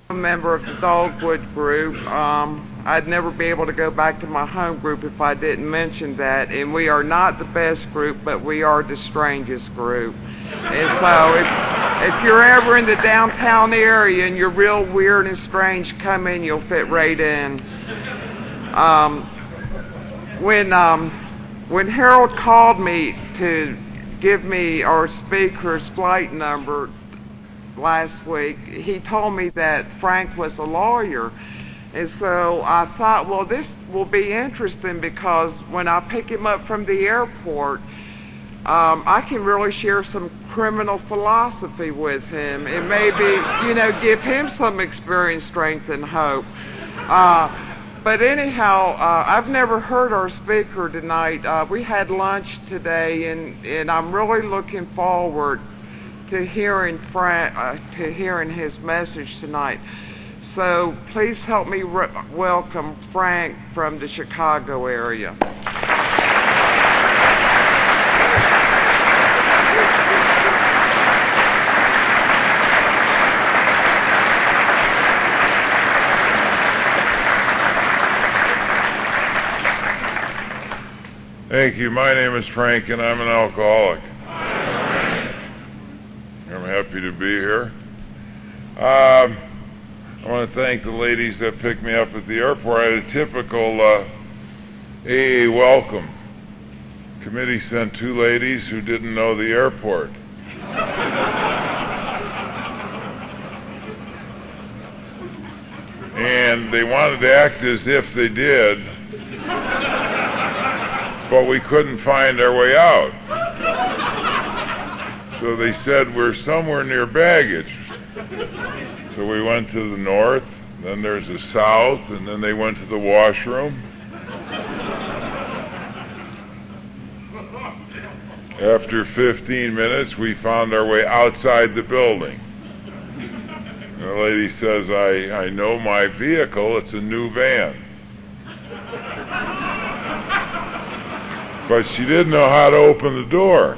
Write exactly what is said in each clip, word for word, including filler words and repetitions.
a member of the Dogwood group. Um, I'd never be able to go back to my home group if I didn't mention that. And we are not the best group, but we are the strangest group. And so if, if you're ever in the downtown area and you're real weird and strange, come in, you'll fit right in. Um, when, um, when Harold called me to give me our speaker's flight number last week, he told me that Frank was a lawyer. And so I thought, well, this will be interesting because when I pick him up from the airport, um, I can really share some criminal philosophy with him and maybe, you know, give him some experience, strength, and hope. Uh, but anyhow, uh, I've never heard our speaker tonight. Uh, we had lunch today, and, and I'm really looking forward to hearing Frank, uh, to hearing his message tonight. So please help me re- welcome Frank from the Chicago area. Thank you. My name is Frank, and I'm an alcoholic. I'm happy to be here. Um, I want to thank the ladies that picked me up at the airport. I had a typical uh, A A welcome. Committee sent two ladies who didn't know the airport. And they wanted to act as if they did, but we couldn't find our way out. So they said, we're somewhere near baggage. So we went to the north, then there's the south, and then they went to the washroom. After fifteen minutes, we found our way outside the building. And the lady says, I, I know my vehicle, it's a new van. But she didn't know how to open the door.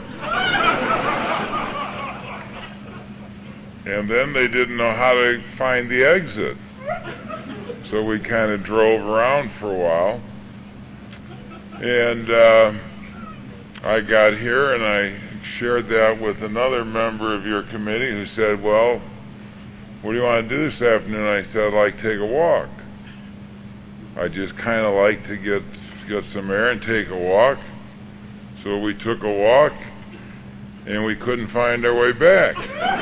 And then they didn't know how to find the exit. So we kind of drove around for a while. And uh, I got here and I shared that with another member of your committee who said, well, what do you want to do this afternoon? I said, I'd like to take a walk. I just kind of like to get, get some air and take a walk. So we took a walk and we couldn't find our way back.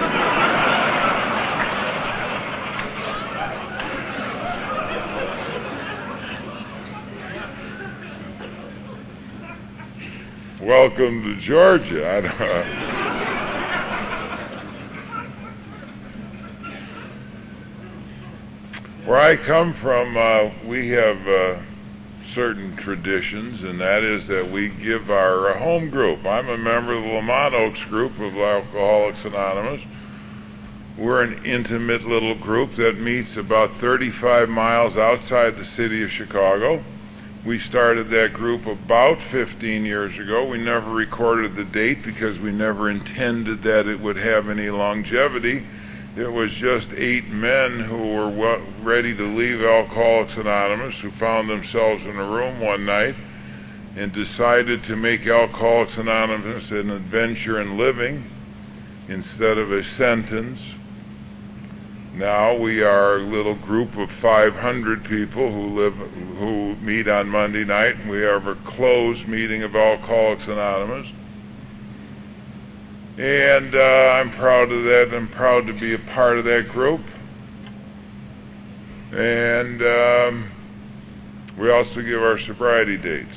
Welcome to Georgia. I don't know. Where I come from, uh, we have uh, certain traditions, and that is that we give our uh, home group. I'm a member of the Lamont Oaks group of Alcoholics Anonymous. We're an intimate little group that meets about thirty-five miles outside the city of Chicago. We started that group about fifteen years ago. We never recorded the date because we never intended that it would have any longevity. It was just eight men who were well, ready to leave Alcoholics Anonymous, who found themselves in a room one night and decided to make Alcoholics Anonymous an adventure in living instead of a sentence. Now we are a little group of five hundred people who live, who meet on Monday night, and we have a closed meeting of Alcoholics Anonymous. And uh, I'm proud of that. I'm proud to be a part of that group. And um, we also give our sobriety dates.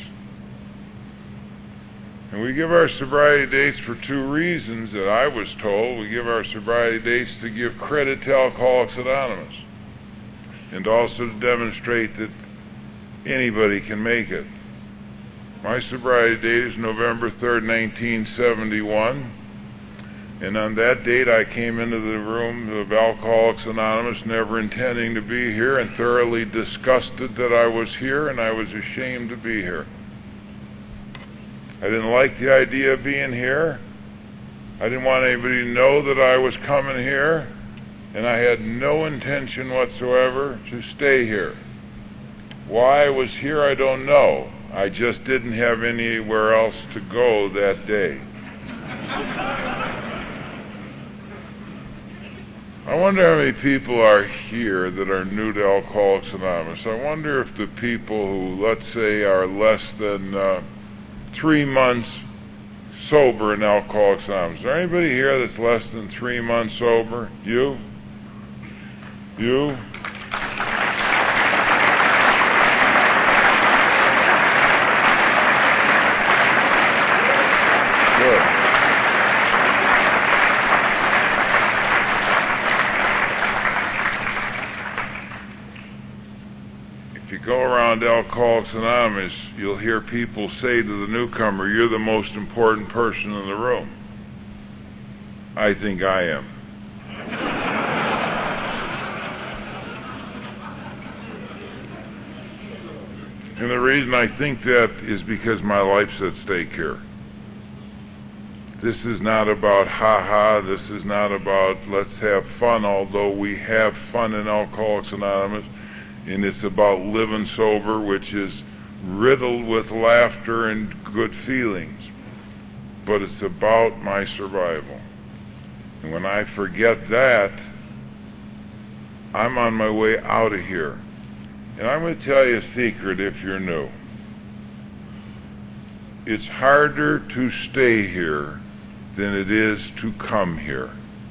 And we give our sobriety dates for two reasons that I was told. We give our sobriety dates to give credit to Alcoholics Anonymous and also to demonstrate that anybody can make it. My sobriety date is November third, nineteen seventy-one. And on that date, I came into the room of Alcoholics Anonymous never intending to be here and thoroughly disgusted that I was here, and I was ashamed to be here. I didn't like the idea of being here. I didn't want anybody to know that I was coming here. and I had no intention whatsoever to stay here. Why I was here, I don't know. I just didn't have anywhere else to go that day. I wonder how many people are here that are new to Alcoholics Anonymous. I wonder if the people who, let's say, are less than uh, three months sober in Alcoholics Anonymous. Is there anybody here that's less than three months sober? You? You? Good. If you go around Alcoholics Anonymous, you'll hear people say to the newcomer, "You're the most important person in the room." I think I am. And the reason I think that is because my life's at stake here. This is not about ha-ha, this is not about let's have fun, although we have fun in Alcoholics Anonymous, and it's about living sober, which is riddled with laughter and good feelings. But it's about my survival. And when I forget that, I'm on my way out of here. And I'm going to tell you a secret if you're new. It's harder to stay here than it is to come here.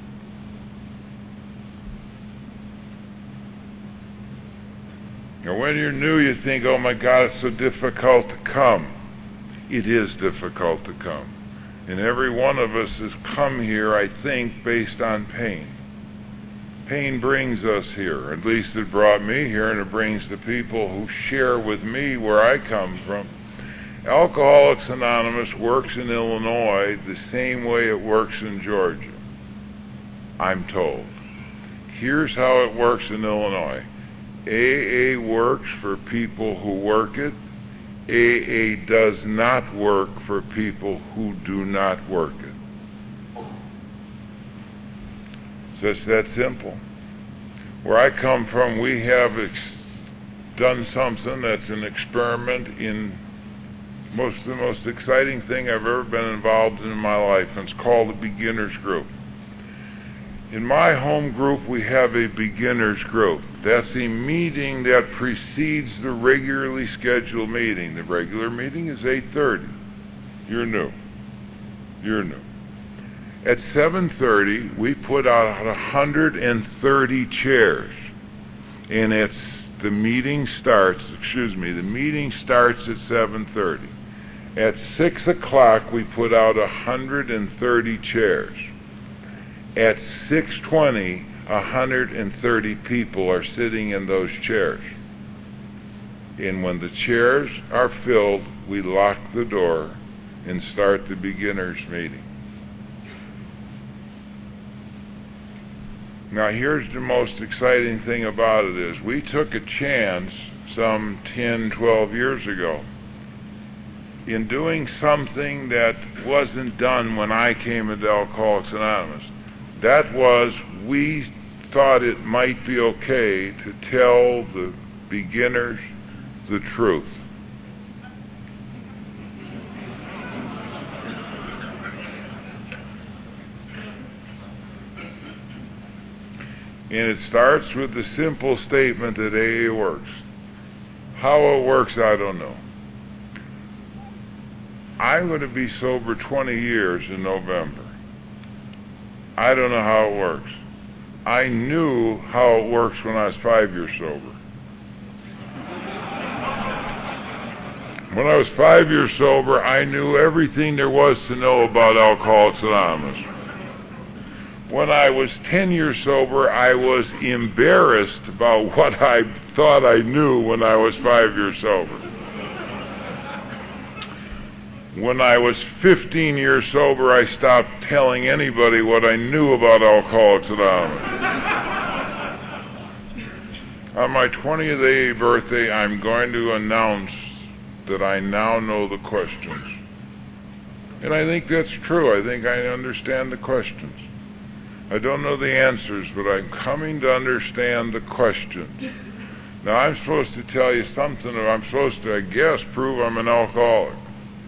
Now, when you're new, you think, oh my God, it's so difficult to come. It is difficult to come. And every one of us has come here, I think, based on pain. Pain brings us here. At least it brought me here, and it brings the people who share with me where I come from. Alcoholics Anonymous works in Illinois the same way it works in Georgia, I'm told. Here's how it works in Illinois. A A works for people who work it. A A does not work for people who do not work it. It's just that simple. Where I come from, we have ex- done something that's an experiment in most the most exciting thing I've ever been involved in in my life, and it's called a beginner's group. In my home group, we have a beginner's group. That's a meeting that precedes the regularly scheduled meeting. The regular meeting is eight thirty. You're new. You're new. At seven thirty, we put out one hundred thirty chairs. And it's, the meeting starts, excuse me, the meeting starts at seven thirty. At six o'clock, we put out one hundred thirty chairs. At six twenty, one hundred thirty people are sitting in those chairs. And when the chairs are filled, we lock the door and start the beginner's meeting. Now here's the most exciting thing about it is we took a chance some ten, twelve years ago in doing something that wasn't done when I came into Alcoholics Anonymous. That was, we thought it might be okay to tell the beginners the truth. And it starts with the simple statement that A A works. How it works, I don't know. I'm going to be sober twenty years in November. I don't know how it works. I knew how it works when I was five years sober. When I was five years sober, I knew everything there was to know about Alcoholics Anonymous. When I was ten years sober, I was embarrassed about what I thought I knew when I was five years sober. When I was fifteen years sober, I stopped telling anybody what I knew about Alcoholics Anonymous. On my twentieth A A birthday, I'm going to announce that I now know the questions. And I think that's true. I think I understand the questions. I don't know the answers, but I'm coming to understand the questions. Now, I'm supposed to tell you something, or I'm supposed to, I guess, prove I'm an alcoholic.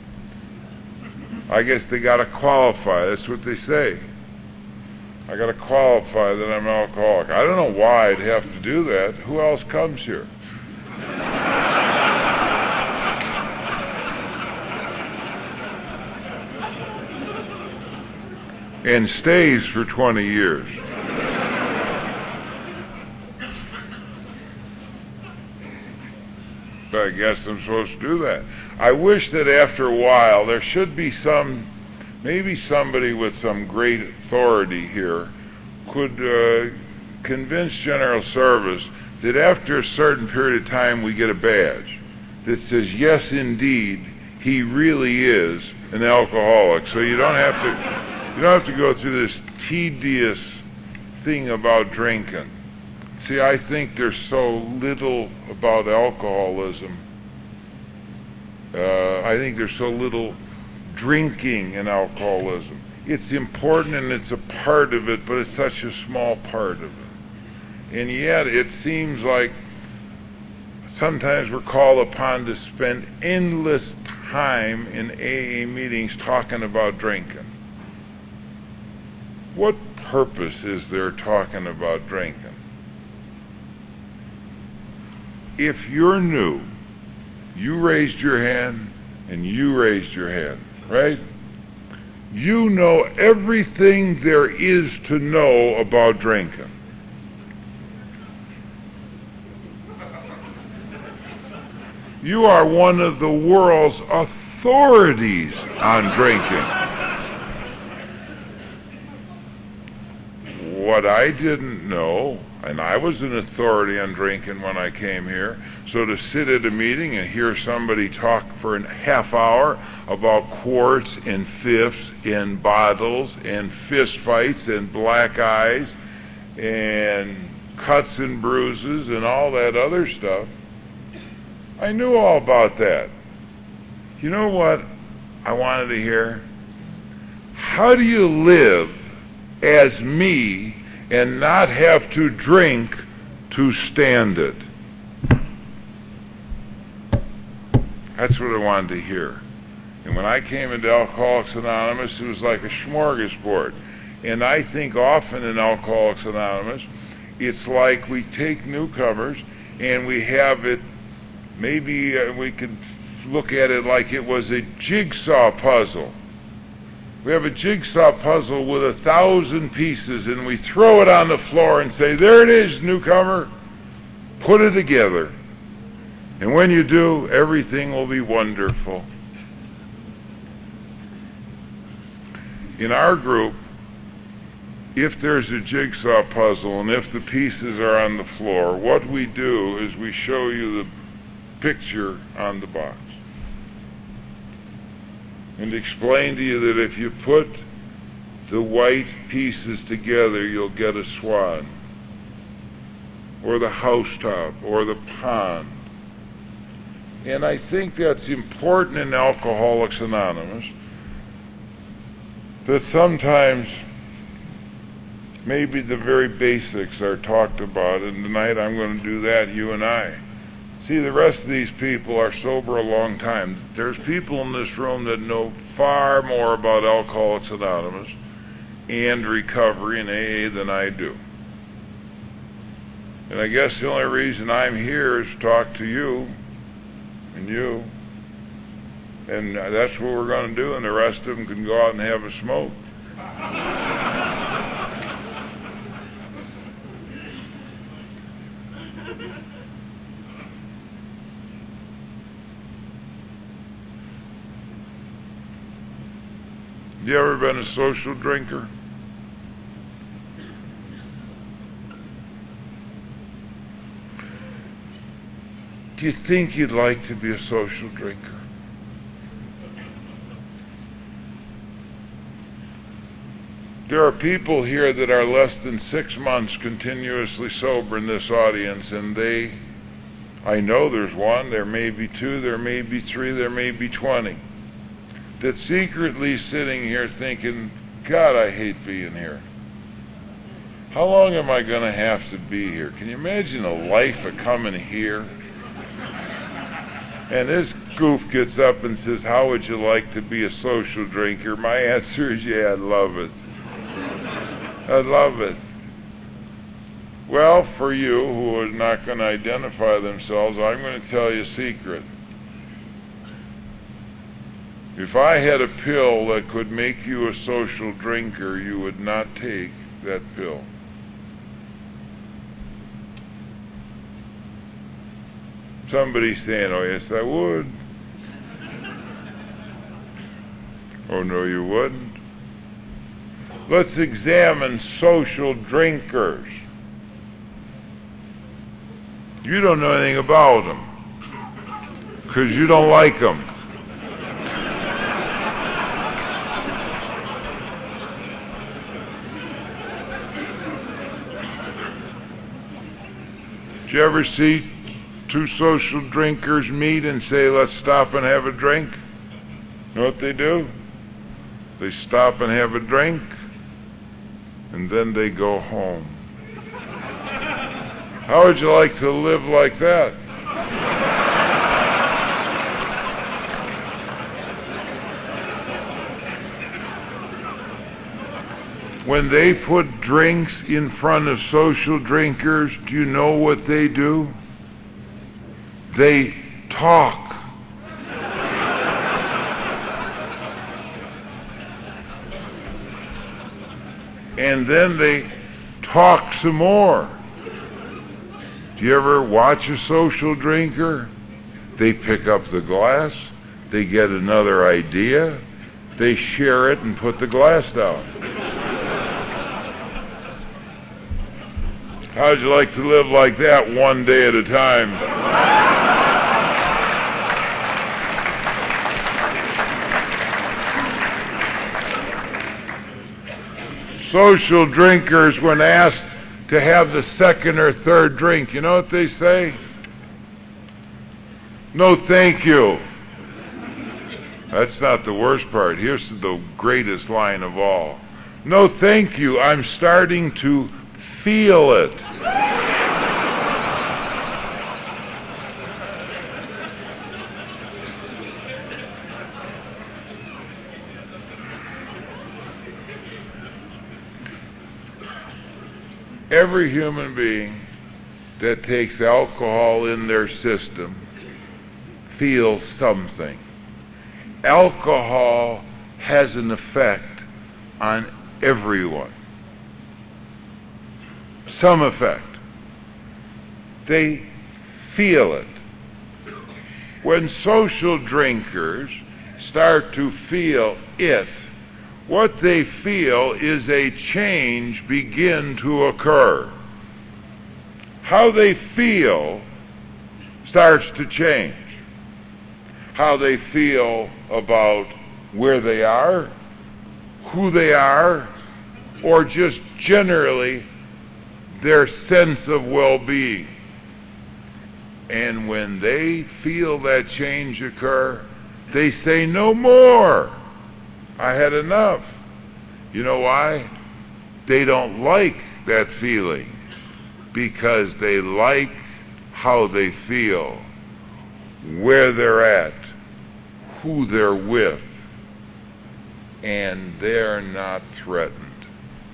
I guess they got to qualify. That's what they say. I got to qualify that I'm an alcoholic. I don't know why I'd have to do that. Who else comes here? And stays for twenty years. But I guess I'm supposed to do that. I wish that after a while there should be some, maybe somebody with some great authority here could uh, convince General Service that after a certain period of time we get a badge that says, yes, indeed, he really is an alcoholic. So you don't have to... You don't have to go through this tedious thing about drinking. See, I think there's so little about alcoholism. Uh, I think there's so little drinking in alcoholism. It's important and it's a part of it, but it's such a small part of it. And yet it seems like sometimes we're called upon to spend endless time in A A meetings talking about drinking. What purpose is there talking about drinking? If you're new, you raised your hand and you raised your hand, right? You know everything there is to know about drinking. You are one of the world's authorities on drinking. What I didn't know, and I was an authority on drinking when I came here, so to sit at a meeting and hear somebody talk for a half hour about quarts and fifths and bottles and fist fights and black eyes and cuts and bruises and all that other stuff, I knew all about that. You know what I wanted to hear? How do you live as me and not have to drink to stand it? That's what I wanted to hear. And when I came into Alcoholics Anonymous, it was like a smorgasbord. And I think often in Alcoholics Anonymous, it's like we take newcomers and we have it, maybe uh, we could look at it like it was a jigsaw puzzle. We have a jigsaw puzzle with a thousand pieces, and we throw it on the floor and say, there it is, newcomer. Put it together. And when you do, everything will be wonderful. In our group, if there's a jigsaw puzzle and if the pieces are on the floor, what we do is we show you the picture on the box. And explain to you that if you put the white pieces together, you'll get a swan, or the housetop, or the pond. And I think that's important in Alcoholics Anonymous, that sometimes maybe the very basics are talked about, and tonight I'm going to do that, you and I. See, the rest of these people are sober a long time. There's people in this room that know far more about Alcoholics Anonymous and recovery in A A than I do. And I guess the only reason I'm here is to talk to you and you. And that's what we're going to do, and the rest of them can go out and have a smoke. You ever been a social drinker? Do you think you'd like to be a social drinker? There are people here that are less than six months continuously sober in this audience, and they, I know there's one, there may be two, there may be three, there may be twenty, that's secretly sitting here thinking, God, I hate being here. How long am I going to have to be here? Can you imagine a life of coming here? And this goof gets up and says, how would you like to be a social drinker? My answer is, yeah, I'd love it. I'd love it. Well, for you who are not going to identify themselves, I'm going to tell you a secret. If I had a pill that could make you a social drinker, you would not take that pill. Somebody's saying, oh, yes, I would. Oh, no, you wouldn't. Let's examine social drinkers. You don't know anything about them because you don't like them. Did you ever see two social drinkers meet and say, let's stop and have a drink? You know what they do? They stop and have a drink, and then they go home. How would you like to live like that? When they put drinks in front of social drinkers, do you know what they do? They talk. And then they talk some more. Do you ever watch a social drinker? They pick up the glass, they get another idea, they share it and put the glass down. How'd you like to live like that one day at a time? Social drinkers, when asked to have the second or third drink, you know what they say? No, thank you. That's not the worst part. Here's the greatest line of all. No, thank you. I'm starting to feel it. Every human being that takes alcohol in their system feels something. Alcohol has an effect on everyone. Some effect. They feel it. When social drinkers start to feel it, what they feel is a change begin to occur. How they feel starts to change. How they feel about where they are, who they are, or just generally their sense of well-being. And when they feel that change occur, they say, no more. I had enough. You know why? They don't like that feeling because they like how they feel, where they're at, who they're with, and they're not threatened.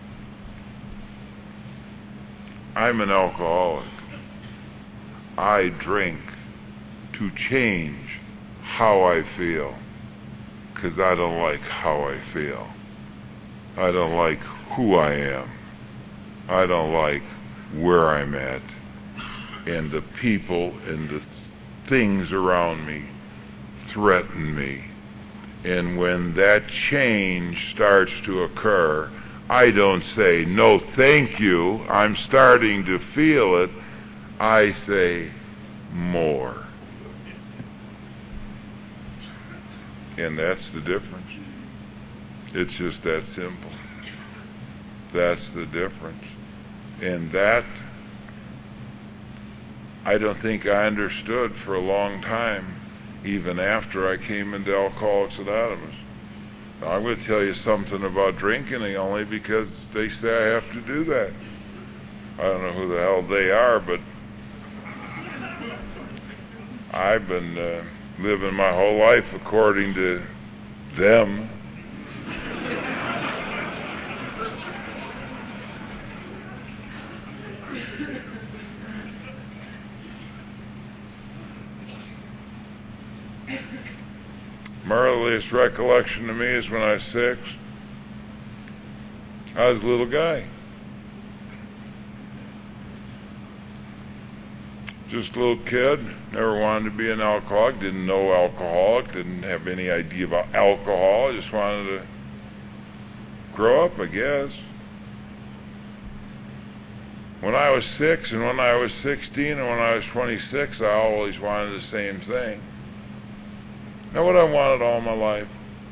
I'm an alcoholic. I drink to change how I feel. Because I don't like how I feel. I don't like who I am. I don't like where I'm at. And the people and the things around me threaten me. And when that change starts to occur, I don't say, no, thank you, I'm starting to feel it. I say, more. And that's the difference. It's just that simple. That's the difference. And that, I don't think I understood for a long time, even after I came into Alcoholics Anonymous. Now, I'm going to tell you something about drinking only because they say I have to do that. I don't know who the hell they are, but I've been uh, living my whole life according to them. My earliest recollection to me is when I was six. I was a little guy. Just a little kid. Never wanted to be an alcoholic. Didn't know alcoholic. Didn't have any idea about alcohol. I just wanted to grow up, I guess. When I was six and when I was sixteen and when I was twenty-six, I always wanted the same thing. Now, what I wanted all my life,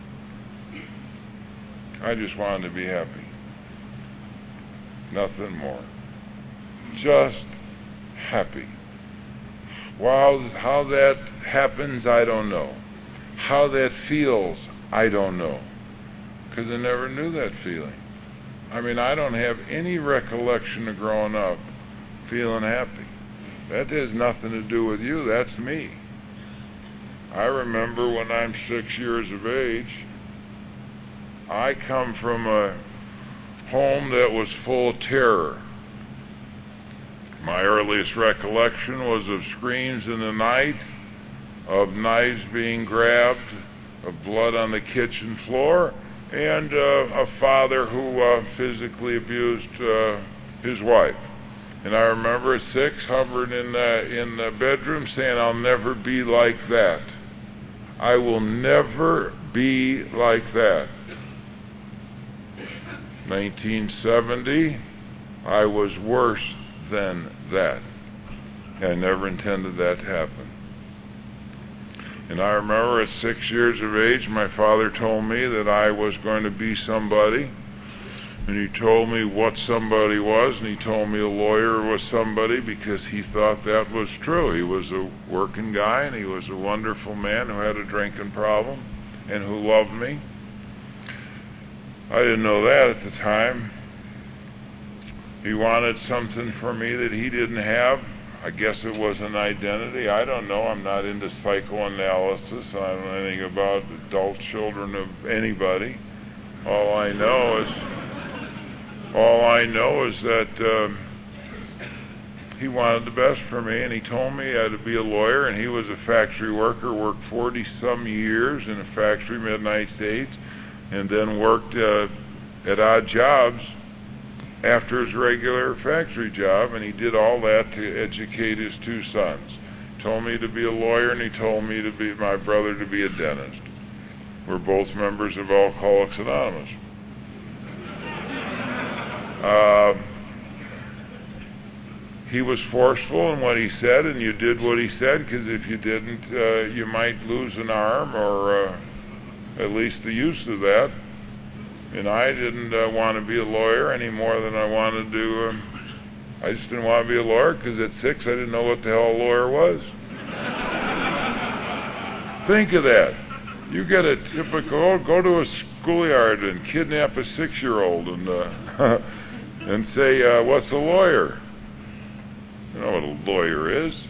I just wanted to be happy. Nothing more. Just happy. Wow, how that happens, I don't know. How that feels, I don't know. Because I never knew that feeling. I mean, I don't have any recollection of growing up feeling happy. That has nothing to do with you, that's me. I remember when I'm six years of age, I come from a home that was full of terror. My earliest recollection was of screams in the night, of knives being grabbed, of blood on the kitchen floor, and uh, a father who uh, physically abused uh, his wife. And I remember at six, hovering in the, in the bedroom saying, I'll never be like that. I will never be like that. nineteen seventy, I was worse than that. I never intended that to happen. And I remember at six years of age, my father told me that I was going to be somebody. And he told me what somebody was, and he told me a lawyer was somebody because he thought that was true. He was a working guy, and he was a wonderful man who had a drinking problem and who loved me. I didn't know that at the time. He wanted something for me that he didn't have. I guess it was an identity. I don't know. I'm not into psychoanalysis. I don't know anything about adult children of anybody. All I know is... All I know is that um, he wanted the best for me, and he told me I had to be a lawyer, and he was a factory worker, worked forty-some years in a factory, Midnight States, and then worked uh, at odd jobs after his regular factory job, and he did all that to educate his two sons. He told me to be a lawyer, and he told me to be my brother to be a dentist. We're both members of Alcoholics Anonymous. Uh, he was forceful in what he said, and you did what he said, because if you didn't, uh, you might lose an arm, or uh, at least the use of that. And I didn't uh, want to be a lawyer any more than I wanted to. Uh, I just didn't want to be a lawyer, because at six I didn't know what the hell a lawyer was. Think of that. You get a typical, go to a schoolyard and kidnap a six-year-old and uh, and say, uh, what's a lawyer? You know what a lawyer is.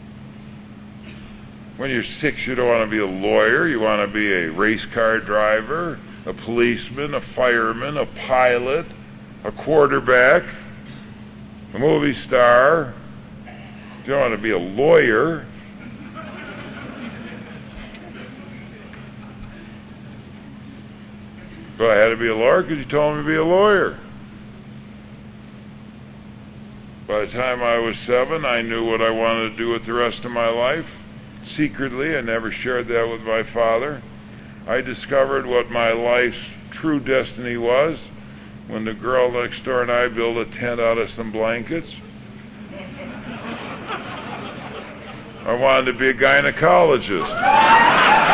When you're six, you don't want to be a lawyer. You want to be a race car driver, a policeman, a fireman, a pilot, a quarterback, a movie star. You don't want to be a lawyer. But I had to be a lawyer because you told me to be a lawyer. By the time I was seven, I knew what I wanted to do with the rest of my life. Secretly, I never shared that with my father. I discovered what my life's true destiny was when the girl next door and I built a tent out of some blankets. I wanted to be a gynecologist.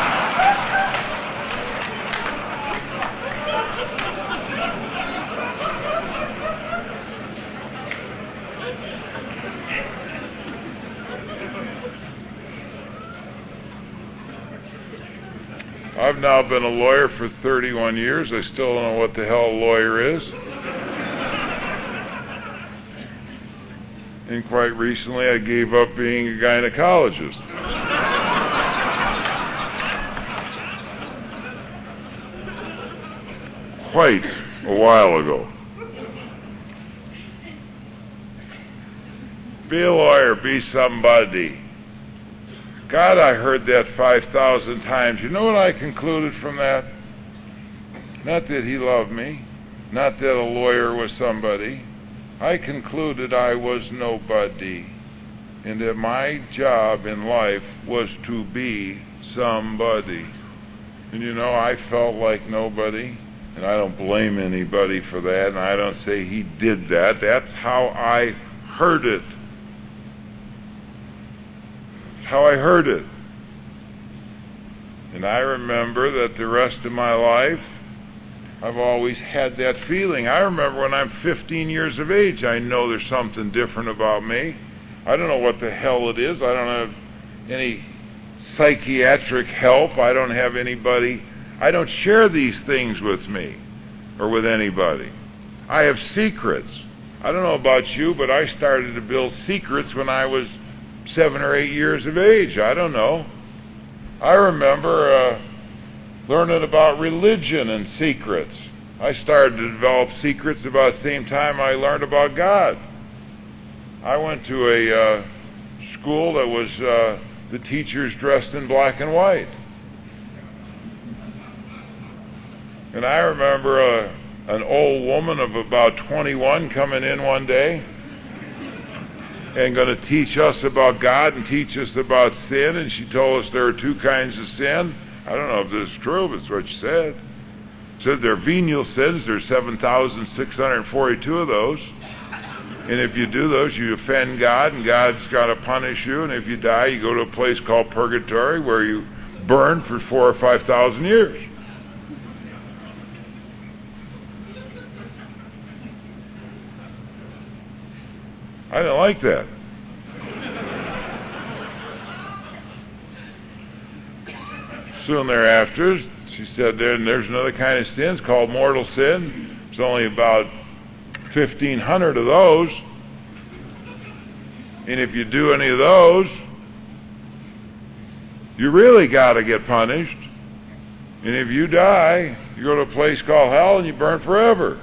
I've now been a lawyer for thirty-one years. I still don't know what the hell a lawyer is. And quite recently, I gave up being a gynecologist. Quite a while ago. Be a lawyer, be somebody. God, I heard that five thousand times. You know what I concluded from that? Not that he loved me, not that a lawyer was somebody. I concluded I was nobody, and that my job in life was to be somebody. And you know, I felt like nobody, and I don't blame anybody for that, and I don't say he did that. That's how I heard it. How I heard it. And I remember that the rest of my life, I've always had that feeling. I remember when I'm fifteen years of age, I know there's something different about me. I don't know what the hell it is. I don't have any psychiatric help. I don't have anybody. I don't share these things with me or with anybody. I have secrets. I don't know about you, but I started to build secrets when I was seven or eight years of age. I don't know. I remember uh, learning about religion and secrets. I started to develop secrets about the same time I learned about God. I went to a uh, school that was uh, the teachers dressed in black and white. And I remember uh, an old woman of about twenty-one coming in one day and going to teach us about God and teach us about sin. And she told us there are two kinds of sin. I don't know if this is true, but it's what she said. She said there are venial sins. There's seven thousand six hundred forty-two of those. And if you do those, you offend God, and God's got to punish you. And if you die, you go to a place called purgatory where you burn for four or five thousand years. I didn't like that. Soon thereafter, she said, there, there's another kind of sin. It's called mortal sin. There's only about fifteen hundred of those. And if you do any of those, you really got to get punished. And if you die, you go to a place called hell and you burn forever.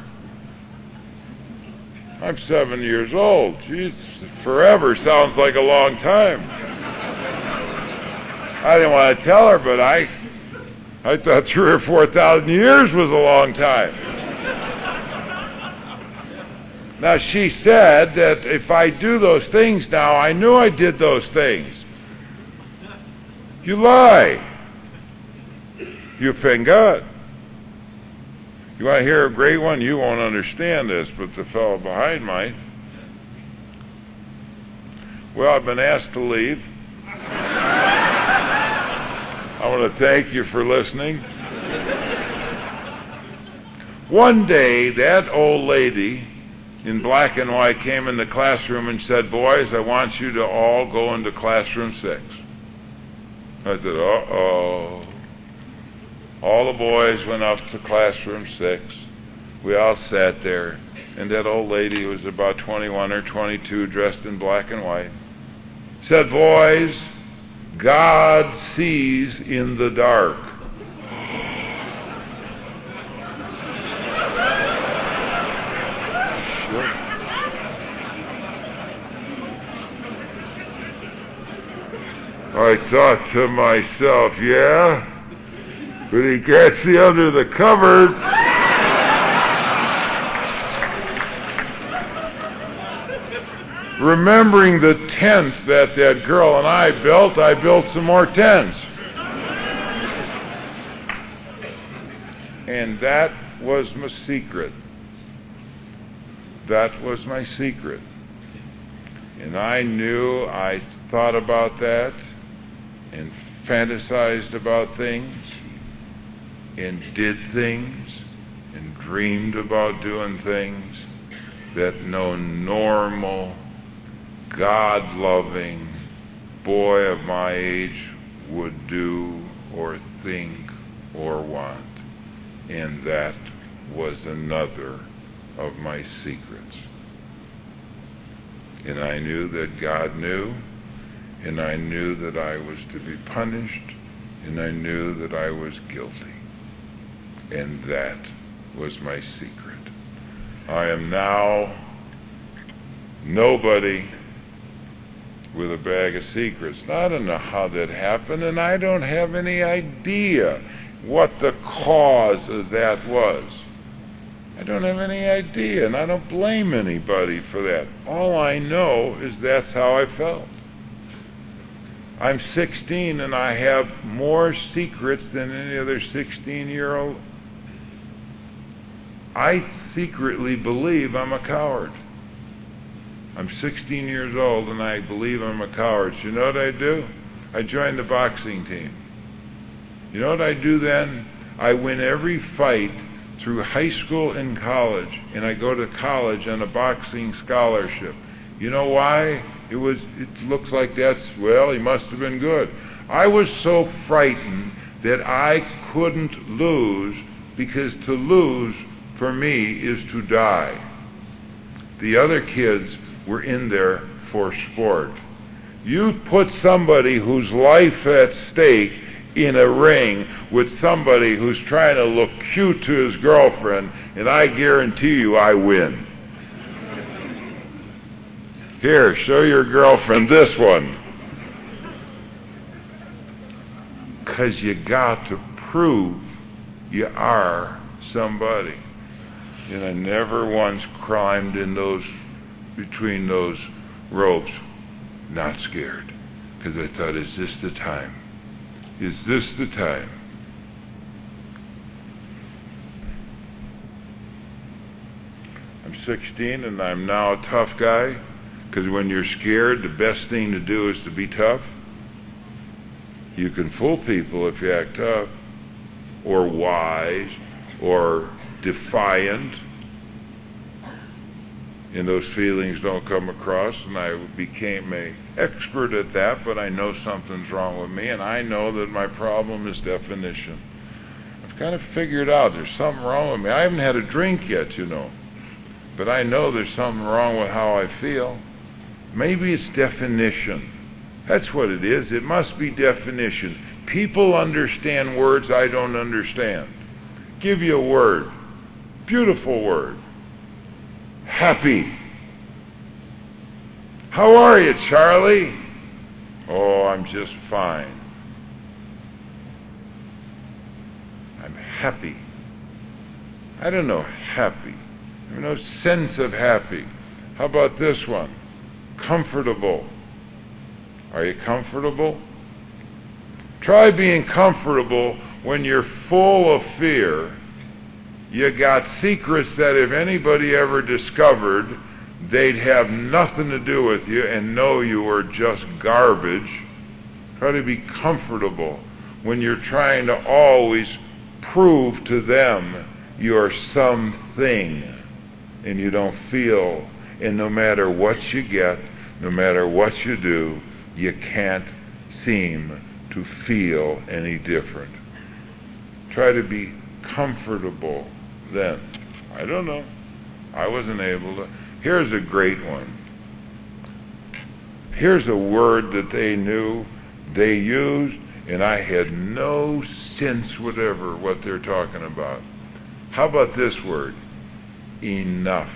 I'm seven years old. Jeez, forever sounds like a long time. I didn't want to tell her, but I I thought three or four thousand years was a long time. Now, she said that if I do those things now, I knew I did those things. You lie. You offend God. You want to hear a great one? You won't understand this, but the fellow behind might. Well, I've been asked to leave. I want to thank you for listening. One day, that old lady in black and white came in the classroom and said, "Boys, I want you to all go into classroom six." I said, uh-oh. All the boys went up to classroom six. We all sat there, and that old lady, who was about twenty-one or twenty-two, dressed in black and white, said, "Boys, God sees in the dark." Sure. I thought to myself, yeah, but he can't see under the covers. Remembering the tents that that girl and I built, I built some more tents. And that was my secret. That was my secret. And I knew, I thought about that and fantasized about things and did things and dreamed about doing things that no normal, God-loving boy of my age would do or think or want. And that was another of my secrets. And I knew that God knew, and I knew that I was to be punished, and I knew that I was guilty. And that was my secret. I am now nobody with a bag of secrets. Now, I don't know how that happened, and I don't have any idea what the cause of that was. I don't have any idea, and I don't blame anybody for that. All I know is that's how I felt. I'm sixteen, and I have more secrets than any other sixteen-year-old. I secretly believe I'm a coward. I'm sixteen years old, and I believe I'm a coward. So you know what I do? I joined the boxing team. You know what I do then? I win every fight through high school and college, and I go to college on a boxing scholarship. You know why? It was. It looks like that's, well, he must have been good. I was so frightened that I couldn't lose, because to lose for me is to die. The other kids were in there for sport. You put somebody whose life at stake in a ring with somebody who's trying to look cute to his girlfriend, and I guarantee you I win. Here, show your girlfriend this one. Because you got to prove you are somebody. And I never once climbed in those, between those ropes, not scared. Because I thought, is this the time? Is this the time? I'm sixteen, and I'm now a tough guy. Because when you're scared, the best thing to do is to be tough. You can fool people if you act tough, or wise, or defiant, and those feelings don't come across. And I became an expert at that, but I know something's wrong with me, and I know that my problem is definition. I've kind of figured out there's something wrong with me. I haven't had a drink yet, you know, but I know there's something wrong with how I feel. Maybe it's definition. That's what it is. It must be definition. People understand words I don't understand. Give you a word. Beautiful word. Happy. How are you, Charlie? Oh, I'm just fine. I'm happy. I don't know happy. I have no sense of happy. How about this one? Comfortable. Are you comfortable? Try being comfortable when you're full of fear. You got secrets that if anybody ever discovered, they'd have nothing to do with you and know you were just garbage. Try to be comfortable when you're trying to always prove to them you're something and you don't feel. And no matter what you get, no matter what you do, you can't seem to feel any different. Try to be comfortable then. I don't know. I wasn't able to. Here's a great one. Here's a word that they knew, they used, and I had no sense whatever what they're talking about. How about this word? Enough.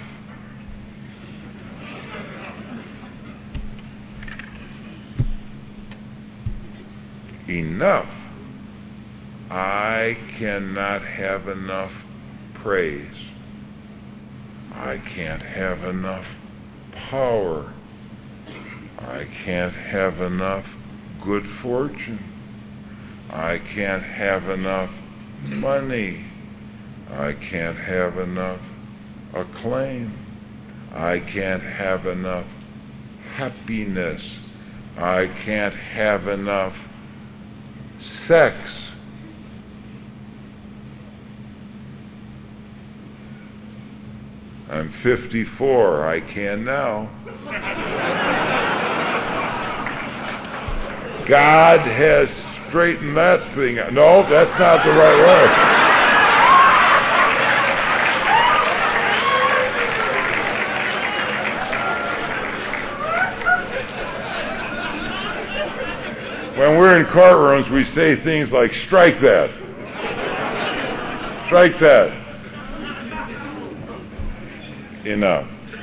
Enough. I cannot have enough praise. I can't have enough power. I can't have enough good fortune. I can't have enough money. I can't have enough acclaim. I can't have enough happiness. I can't have enough sex. I'm fifty-four. I can now. God has straightened that thing out. No, that's not the right way. when we're in courtrooms, we say things like, strike that. Strike that. Enough.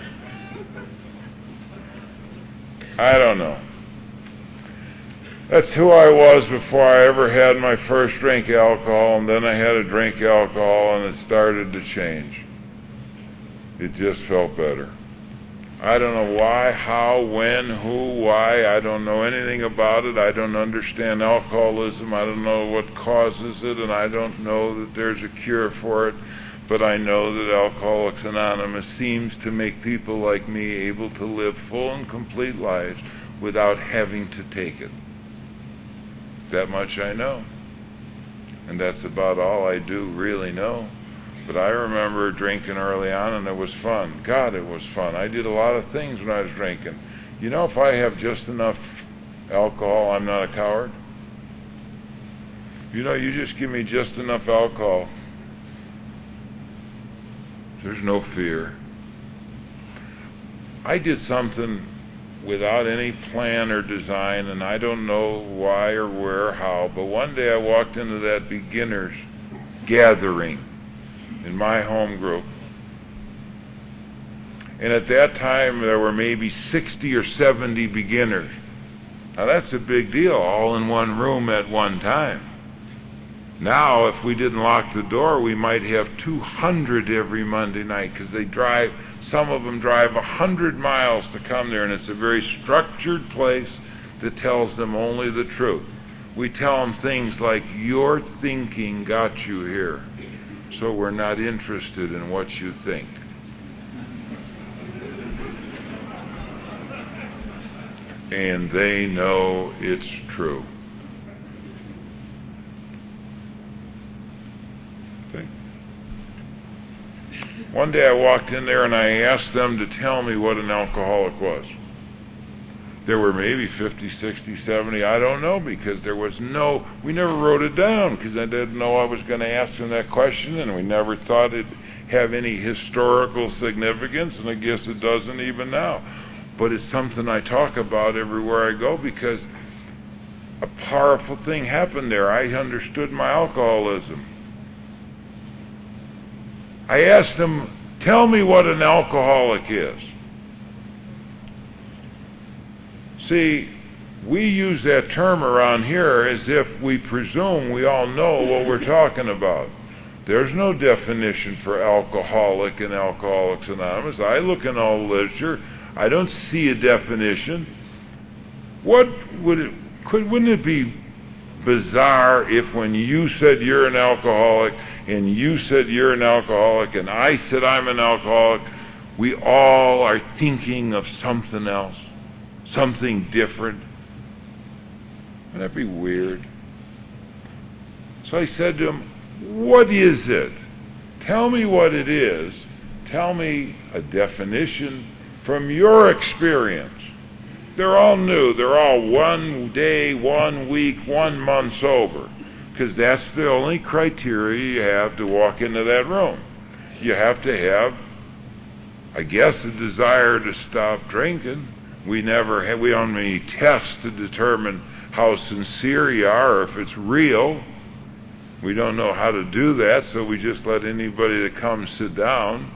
I don't know. That's who I was before I ever had my first drink of alcohol, and then I had a drink of alcohol, and it started to change. It just felt better. I don't know why, how, when, who, why. I don't know anything about it. I don't understand alcoholism. I don't know what causes it, and I don't know that there's a cure for it. But I know that Alcoholics Anonymous seems to make people like me able to live full and complete lives without having to take it. That much I know. And that's about all I do really know. But I remember drinking early on, and it was fun. God, it was fun. I did a lot of things when I was drinking. You know, if I have just enough alcohol, I'm not a coward. You know, you just give me just enough alcohol. There's no fear. I did something without any plan or design, and I don't know why or where or how, but one day I walked into that beginners gathering in my home group. And at that time, there were maybe sixty or seventy beginners. Now, that's a big deal, all in one room at one time. Now, if we didn't lock the door, we might have two hundred every Monday night, because they drive, some of them drive one hundred miles to come there, and it's a very structured place that tells them only the truth. We tell them things like, your thinking got you here, so we're not interested in what you think. And they know it's true. Okay. One day I walked in there and I asked them to tell me what an alcoholic was. There were maybe fifty, sixty, seventy, I don't know, because there was no, we never wrote it down because I didn't know I was going to ask them that question, and we never thought it'd have any historical significance, and I guess it doesn't even now. But it's something I talk about everywhere I go, because a powerful thing happened there. I understood my alcoholism. I asked them, tell me what an alcoholic is. See, we use that term around here as if we presume we all know what we're talking about. There's no definition for alcoholic in Alcoholics Anonymous. I look in all the literature. I don't see a definition. What would it, could, wouldn't it be bizarre if when you said you're an alcoholic and you said you're an alcoholic and I said I'm an alcoholic, we all are thinking of something else, something different? Wouldn't that be weird? So I said to him, what is it? Tell me what it is. Tell me a definition from your experience. They're all new. They're all one day, one week, one month sober, because that's the only criteria you have to walk into that room. You have to have, I guess, a desire to stop drinking. We never have, we don't have any tests to determine how sincere you are or if it's real. We don't know how to do that, so we just let anybody that comes sit down.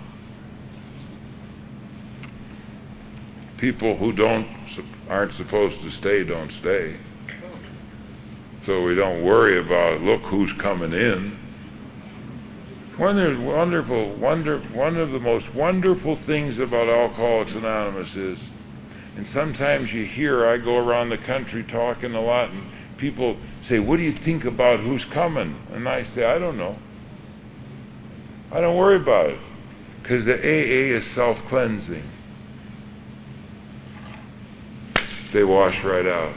People who don't aren't supposed to stay don't stay. So we don't worry about, look who's coming in. One of the wonderful, wonder, one of the most wonderful things about Alcoholics Anonymous is, and sometimes you hear, I go around the country talking a lot, and people say, what do you think about who's coming? And I say, I don't know. I don't worry about it, because the A A is self-cleansing. They wash right out.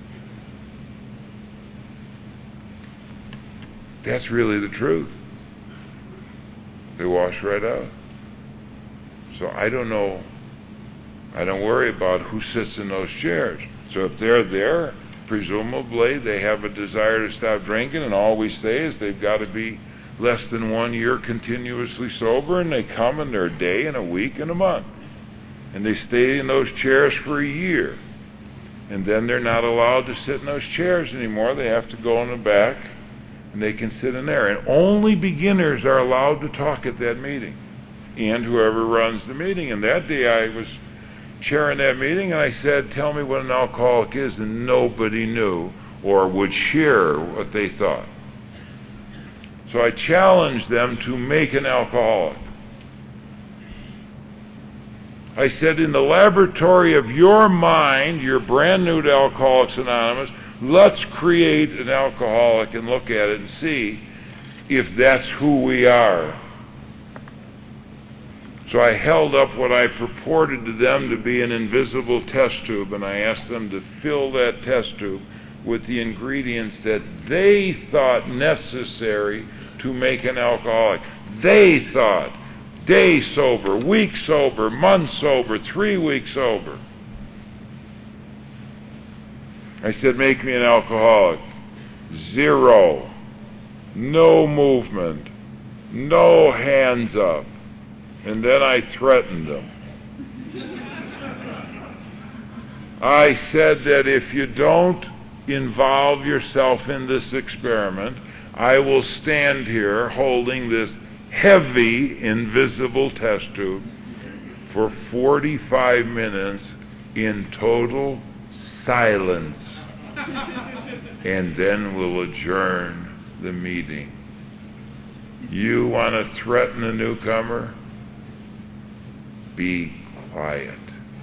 That's really the truth. They wash right out. So I don't know. I don't worry about who sits in those chairs. So if they're there, presumably they have a desire to stop drinking, and all we say is they've got to be less than one year continuously sober, and they come and they're a day and a week and a month. And they stay in those chairs for a year. And then they're not allowed to sit in those chairs anymore. They have to go in the back, and they can sit in there. And only beginners are allowed to talk at that meeting, and whoever runs the meeting. And that day I was chairing that meeting, and I said, tell me what an alcoholic is, and nobody knew or would share what they thought. So I challenged them to make an alcoholic. I said, in the laboratory of your mind, you're brand new to Alcoholics Anonymous, let's create an alcoholic and look at it and see if that's who we are. So I held up what I purported to them to be an invisible test tube, and I asked them to fill that test tube with the ingredients that they thought necessary to make an alcoholic. They thought day sober, week sober, month sober, three weeks sober. I said, make me an alcoholic. Zero. No movement. No hands up. And then I threatened them. I said that if you don't involve yourself in this experiment, I will stand here holding this heavy, invisible test tube for forty-five minutes in total silence. And then we'll adjourn the meeting. You want to threaten a newcomer? Be quiet.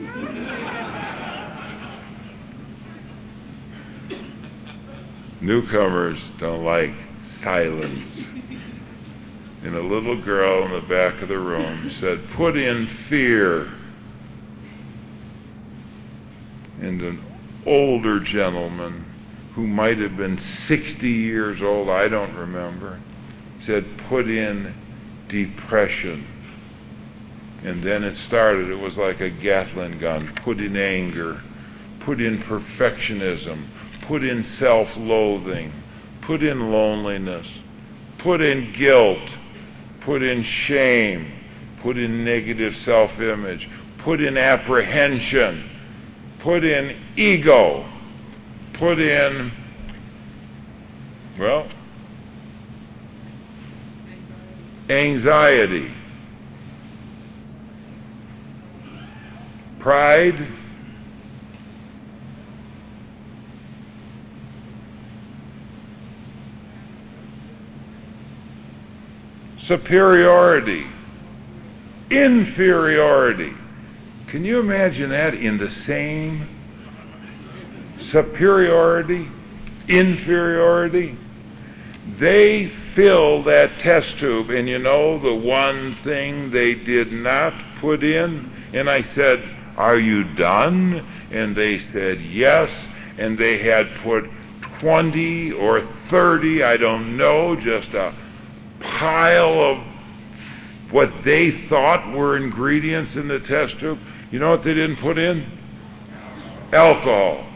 Newcomers don't like silence. And a little girl in the back of the room said, put in fear. And an older gentleman who might have been sixty years old, I don't remember, said, put in depression. And then it started. It was like a Gatling gun. Put in anger. Put in perfectionism. Put in self-loathing. Put in loneliness. Put in guilt. Put in shame. Put in negative self-image. Put in apprehension. Put in ego. Put in, well, anxiety. Pride, superiority, inferiority. Can you imagine that in the same? Superiority, inferiority. They fill that test tube, and you know the one thing they did not put in? And I said, are you done? And they said yes, and they had put twenty or thirty, I don't know, just a pile of what they thought were ingredients in the test tube. You know what they didn't put in? Alcohol.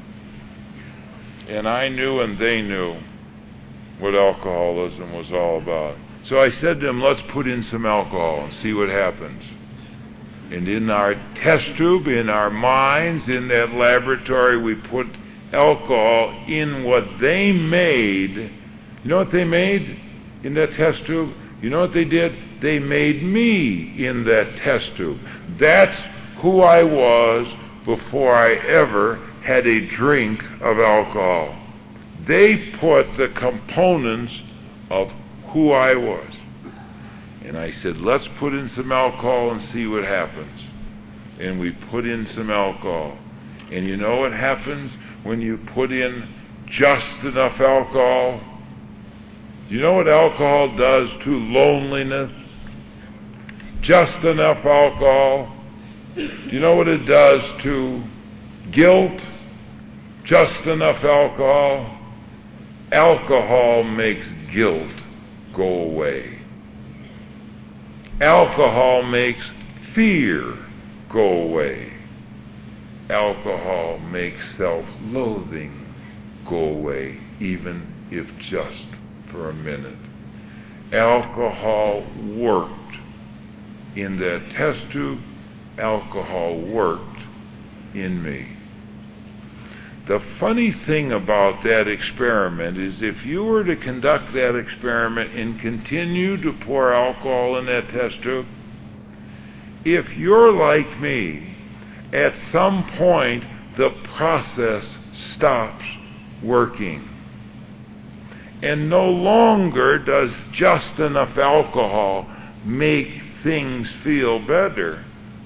And I knew and they knew what alcoholism was all about. So I said to them, let's put in some alcohol and see what happens. And in our test tube, in our minds, in that laboratory, we put alcohol in what they made. You know what they made in that test tube? You know what they did? They made me in that test tube. That's who I was before I ever had a drink of alcohol. They put the components of who I was. And I said, let's put in some alcohol and see what happens. And we put in some alcohol. And you know what happens when you put in just enough alcohol? You know what alcohol does to loneliness? Just enough alcohol. Do you know what it does to guilt? Just enough alcohol. Alcohol makes guilt go away. Alcohol makes fear go away. Alcohol makes self-loathing go away, even if just for a minute. Alcohol worked in that test tube. Alcohol worked in me. The funny thing about that experiment is if you were to conduct that experiment and continue to pour alcohol in that test tube, if you're like me, at some point the process stops working. And no longer does just enough alcohol make things feel better.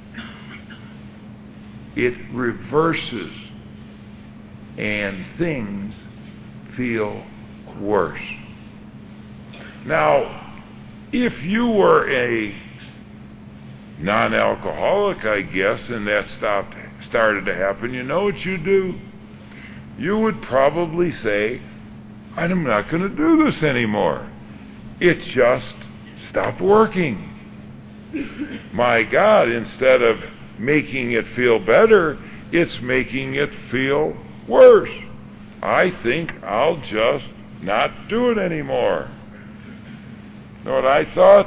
It reverses and things feel worse. Now, if you were a non-alcoholic, I guess, and that stopped, started to happen, you know what you do? You would probably say, I'm not going to do this anymore. It just stopped working. My God, instead of making it feel better, it's making it feel worse. I think I'll just not do it anymore. You know what I thought?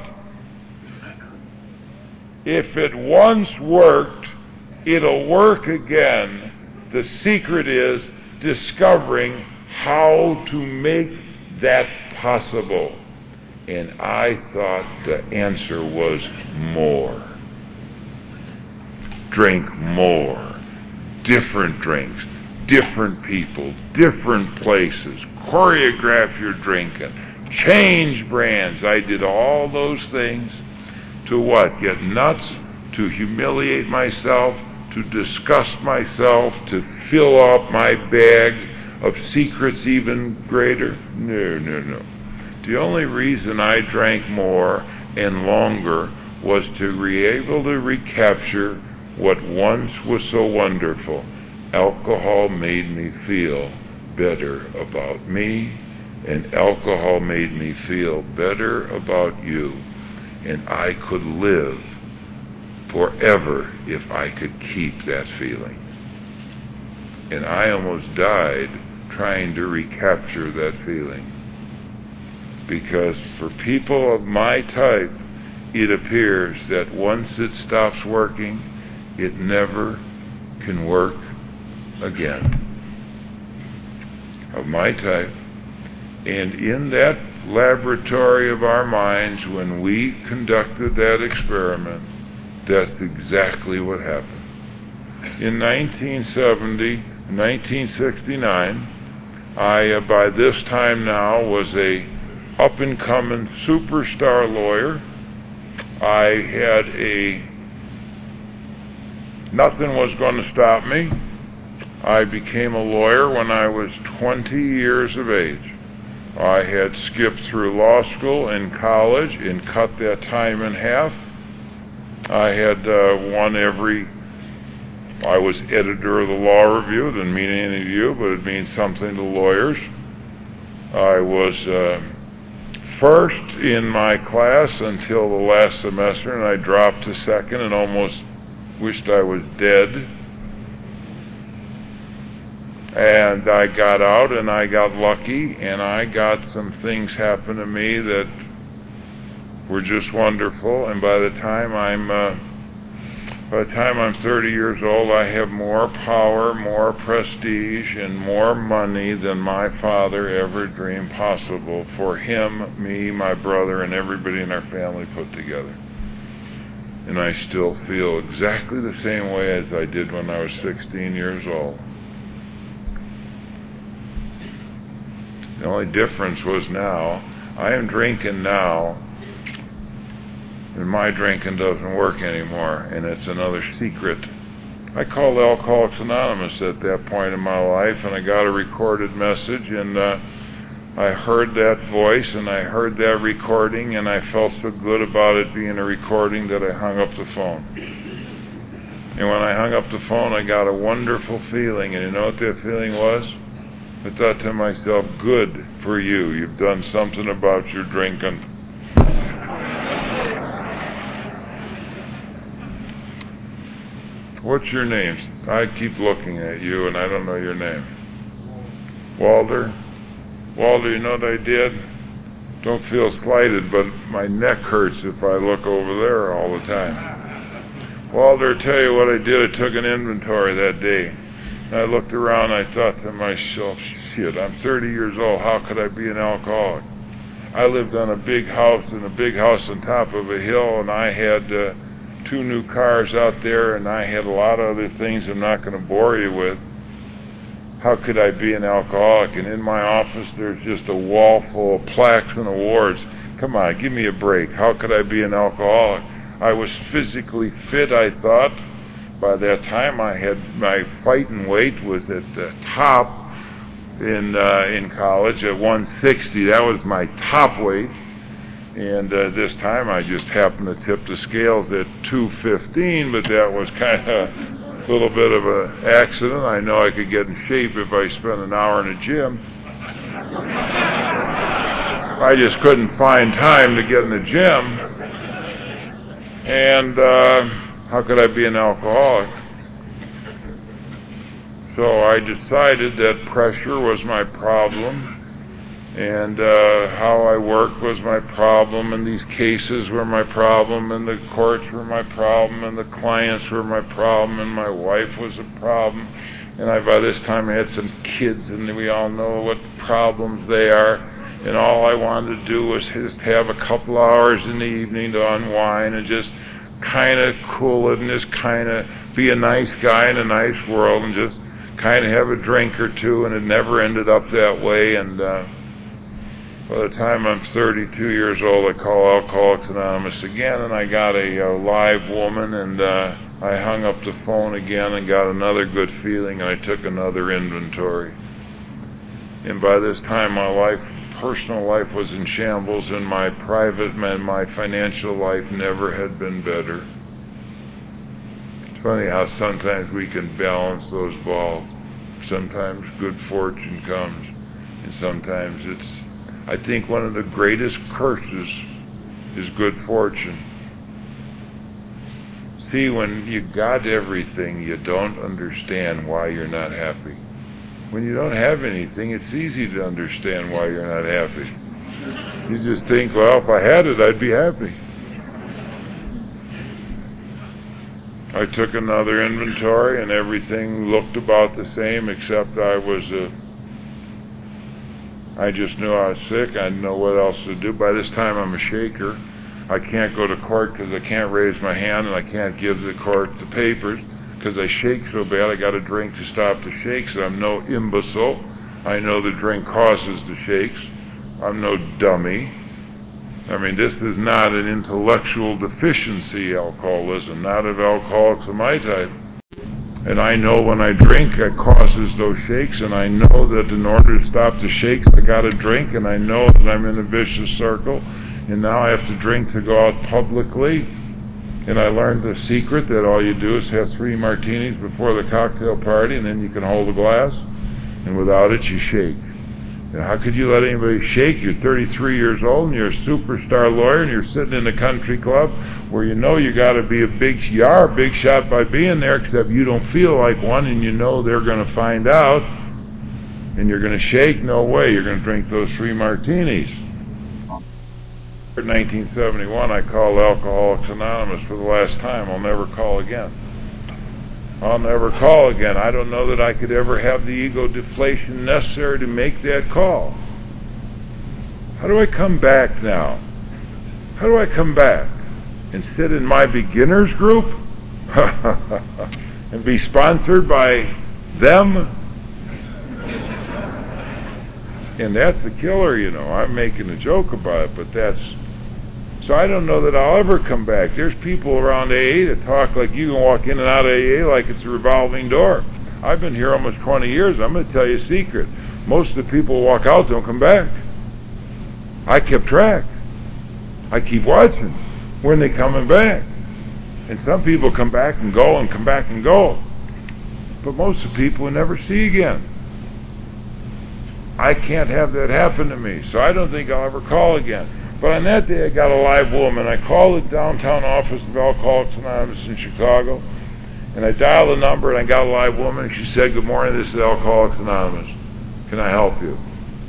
If it once worked, it'll work again. The secret is discovering how to make that possible. And I thought the answer was more. Drink more. Different drinks. Different people. Different places. Choreograph your drinking. Change brands. I did all those things. To what? Get nuts? To humiliate myself? To disgust myself? To fill up my bag of secrets even greater? No, no, no. The only reason I drank more and longer was to be able to recapture what once was so wonderful. Alcohol made me feel better about me, and alcohol made me feel better about you, and I could live forever if I could keep that feeling. And I almost died trying to recapture that feeling. Because for people of my type, it appears that once it stops working, it never can work again. Of my type. And in that laboratory of our minds, when we conducted that experiment, that's exactly what happened. In nineteen seventy, nineteen sixty-nine, I, uh, by this time now, was a up-and-coming superstar lawyer. I had a... Nothing was going to stop me. I became a lawyer when I was twenty years of age. I had skipped through law school and college and cut that time in half. I had uh, won every... I was editor of the Law Review. It didn't mean anything to you, but it means something to lawyers. I was uh, first in my class until the last semester, and I dropped to second and almost wished I was dead. And I got out, and I got lucky, and I got some things happen to me that were just wonderful. And by the time I'm uh, by the time I'm thirty years old, I have more power, more prestige, and more money than my father ever dreamed possible for him, me, my brother, and everybody in our family put together. And I still feel exactly the same way as I did when I was sixteen years old. The only difference was now, I am drinking now, and my drinking doesn't work anymore, and it's another secret. I called Alcoholics Anonymous at that point in my life, and I got a recorded message, and uh, I heard that voice, and I heard that recording, and I felt so good about it being a recording that I hung up the phone. And when I hung up the phone, I got a wonderful feeling, and you know what that feeling was? I thought to myself, good for you. You've done something about your drinking. What's your name? I keep looking at you, and I don't know your name. Walter? Walter, you know what I did? Don't feel slighted, but my neck hurts if I look over there all the time. Walter, I'll tell you what I did. I took an inventory that day. I looked around, I thought to myself, shit, I'm thirty years old, how could I be an alcoholic? I lived on a big house, in a big house on top of a hill, and I had uh, two new cars out there, and I had a lot of other things I'm not going to bore you with. How could I be an alcoholic? And in my office, there's just a wall full of plaques and awards. Come on, give me a break. How could I be an alcoholic? I was physically fit, I thought. By that time, I had my fighting weight was at the top in uh, in college at one sixty. That was my top weight. And uh, this time, I just happened to tip the scales at two fifteen, but that was kind of a little bit of an accident. I know I could get in shape if I spent an hour in a gym. I just couldn't find time to get in the gym. And uh, how could I be an alcoholic? So I decided that pressure was my problem, and uh, how I worked was my problem, and these cases were my problem, and the courts were my problem, and the clients were my problem, and my wife was a problem. And I, by this time, I had some kids, and we all know what problems they are. And all I wanted to do was just have a couple hours in the evening to unwind and just kind of cool it and just kind of be a nice guy in a nice world and just kind of have a drink or two. And it never ended up that way. And uh, by the time I'm thirty-two years old, I call Alcoholics Anonymous again, and I got a, a live woman, and uh, I hung up the phone again and got another good feeling, and I took another inventory. And by this time, my life, personal life was in shambles, and my private and my financial life never had been better. It's funny how sometimes we can balance those balls. Sometimes good fortune comes, and sometimes it's, I think one of the greatest curses is good fortune. See, when you got everything, you don't understand why you're not happy. When you don't have anything, it's easy to understand why you're not happy. You just think, well, if I had it, I'd be happy. I took another inventory, and everything looked about the same, except I was a... I just knew I was sick. I didn't know what else to do. By this time, I'm a shaker. I can't go to court because I can't raise my hand, and I can't give the court the papers because I shake so bad. I got a drink to stop the shakes. I'm no imbecile. I know the drink causes the shakes. I'm no dummy. I mean, this is not an intellectual deficiency, alcoholism, not of alcoholics of my type. And I know when I drink, it causes those shakes, and I know that in order to stop the shakes, I got to drink, and I know that I'm in a vicious circle, and now I have to drink to go out publicly. And I learned the secret that all you do is have three martinis before the cocktail party, and then you can hold a glass, and without it, you shake. And how could you let anybody shake? You're thirty-three years old, and you're a superstar lawyer, and you're sitting in a country club where you know you got to be a big, you are a big shot by being there, except you don't feel like one, and you know they're going to find out, and you're going to shake. No way, you're going to drink those three martinis. In nineteen seventy-one, I called Alcoholics Anonymous for the last time. I'll never call again. I'll never call again. I don't know that I could ever have the ego deflation necessary to make that call. How do I come back now? How do I come back? And sit in my beginners group? And be sponsored by them? And that's the killer, you know. I'm making a joke about it, but that's... So I don't know that I'll ever come back. There's people around A A that talk like you can walk in and out of A A like it's a revolving door. I've been here almost twenty years. I'm going to tell you a secret. Most of the people who walk out don't come back. I kept track. I keep watching. When they coming back? And some people come back and go and come back and go. But most of the people we never see again. I can't have that happen to me, so I don't think I'll ever call again. But on that day, I got a live woman. I called the downtown office of Alcoholics Anonymous in Chicago, and I dialed the number, and I got a live woman, and she said, "Good morning, this is Alcoholics Anonymous. Can I help you?"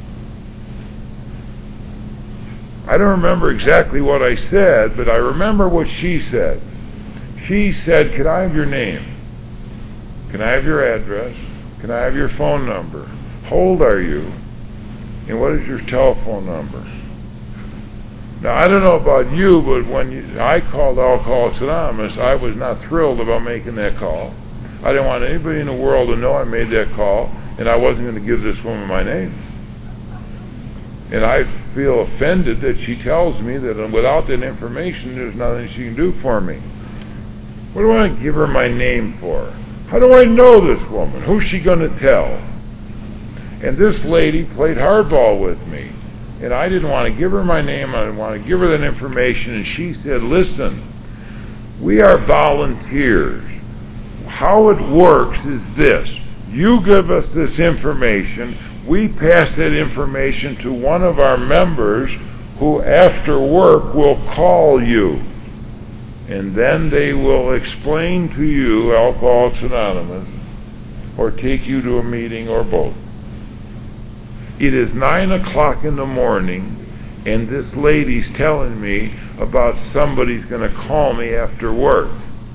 I don't remember exactly what I said, but I remember what she said. She said, "Can I have your name? Can I have your address? Can I have your phone number? How old are you? And what is your telephone number? Now, I don't know about you, but when you, I called Alcoholics Anonymous, I was not thrilled about making that call. I didn't want anybody in the world to know I made that call, and I wasn't going to give this woman my name. And I feel offended that she tells me that without that information, there's nothing she can do for me. What do I give her my name for? How do I know this woman? Who's she going to tell? And this lady played hardball with me. And I didn't want to give her my name. I didn't want to give her that information. And she said, listen, we are volunteers. How it works is this. You give us this information. We pass that information to one of our members who after work will call you. And then they will explain to you, Alcoholics Anonymous, or take you to a meeting or both. It is nine o'clock in the morning, and this lady's telling me about somebody's going to call me after work.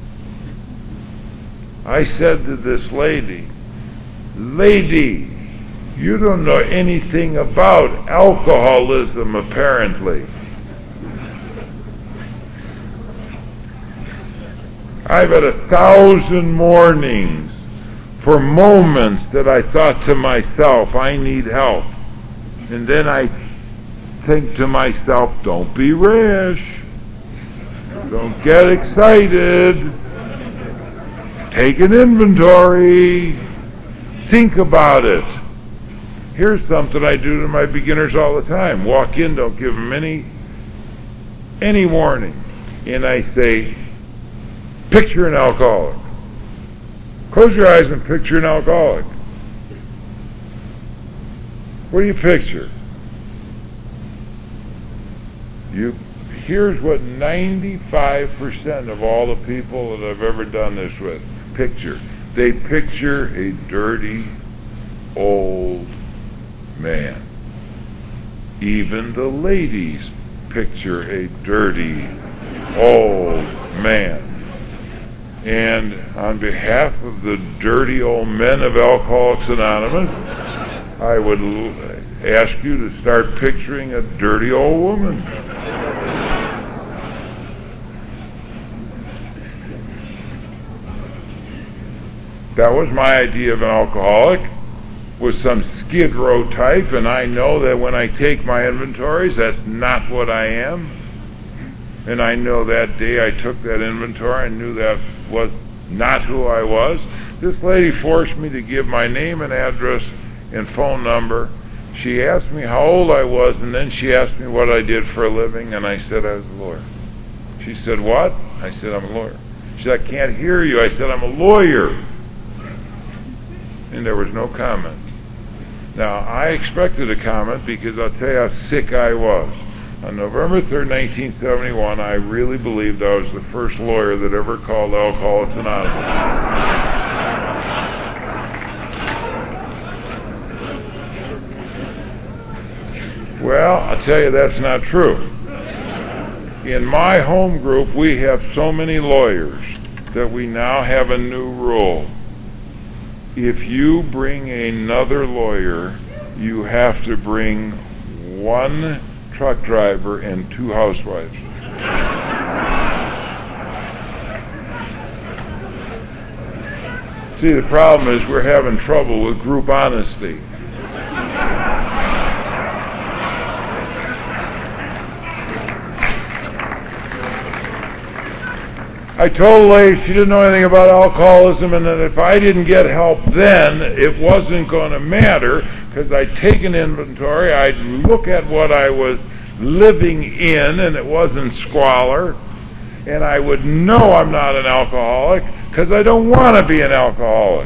I said to this lady, lady, you don't know anything about alcoholism, apparently. I've had a thousand mornings for moments that I thought to myself, I need help. And then I think to myself, don't be rash. Don't get excited. Take an inventory. Think about it. Here's something I do to my beginners all the time. Walk in, don't give them any, any warning. And I say, picture an alcoholic. Close your eyes and picture an alcoholic. What do you picture? You, here's what ninety-five percent of all the people that I've ever done this with picture. They picture a dirty, old man. Even the ladies picture a dirty, old man. And on behalf of the dirty old men of Alcoholics Anonymous, I would l- ask you to start picturing a dirty old woman. That was my idea of an alcoholic, was some skid row type, and I know that when I take my inventories, that's not what I am. And I know that day I took that inventory, I knew that was not who I was. This lady forced me to give my name and address and phone number. She asked me how old I was, and then she asked me what I did for a living, and I said I was a lawyer. She said, what? I said, I'm a lawyer. She said, I can't hear you. I said, I'm a lawyer. And there was no comment. Now, I expected a comment because I'll tell you how sick I was. On November third, nineteen seventy-one, I really believed I was the first lawyer that ever called Alcoholics Anonymous. Well, I'll tell you that's not true. In my home group, we have so many lawyers that we now have a new rule. If you bring another lawyer, you have to bring one truck driver and two housewives. See, the problem is we're having trouble with group honesty. I told the lady she didn't know anything about alcoholism, and that if I didn't get help then, it wasn't going to matter, because I'd take an inventory, I'd look at what I was living in, and it wasn't squalor, and I would know I'm not an alcoholic, because I don't want to be an alcoholic.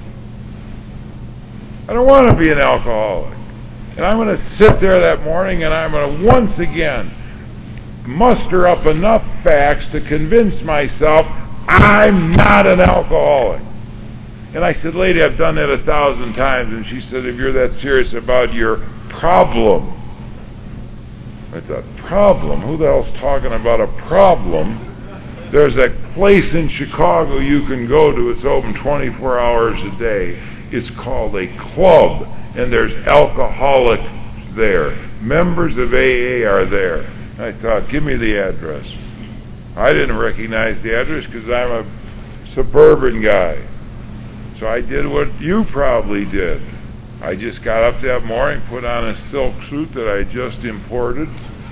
I don't want to be an alcoholic. And I'm going to sit there that morning, and I'm going to once again muster up enough facts to convince myself I'm not an alcoholic. And I said, lady, I've done that a thousand times. And she said, if you're that serious about your problem. I thought, problem? Who the hell's talking about a problem? There's a place in Chicago you can go to. It's open twenty-four hours a day. It's called a club, and there's alcoholics there. Members of A A are there. I thought, give me the address. I didn't recognize the address because I'm a suburban guy. So I did what you probably did. I just got up that morning, put on a silk suit that I just imported,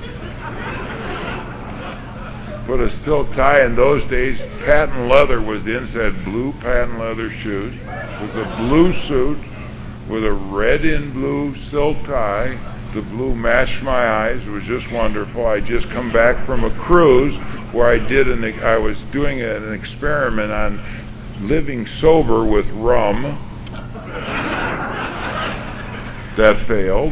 put a silk tie. In those days, patent leather was in, so I had blue patent leather shoes. It was a blue suit with a red and blue silk tie. The blue matched my eyes. It was just wonderful. I just come back from a cruise where I did an, I was doing an experiment on living sober with rum. That failed.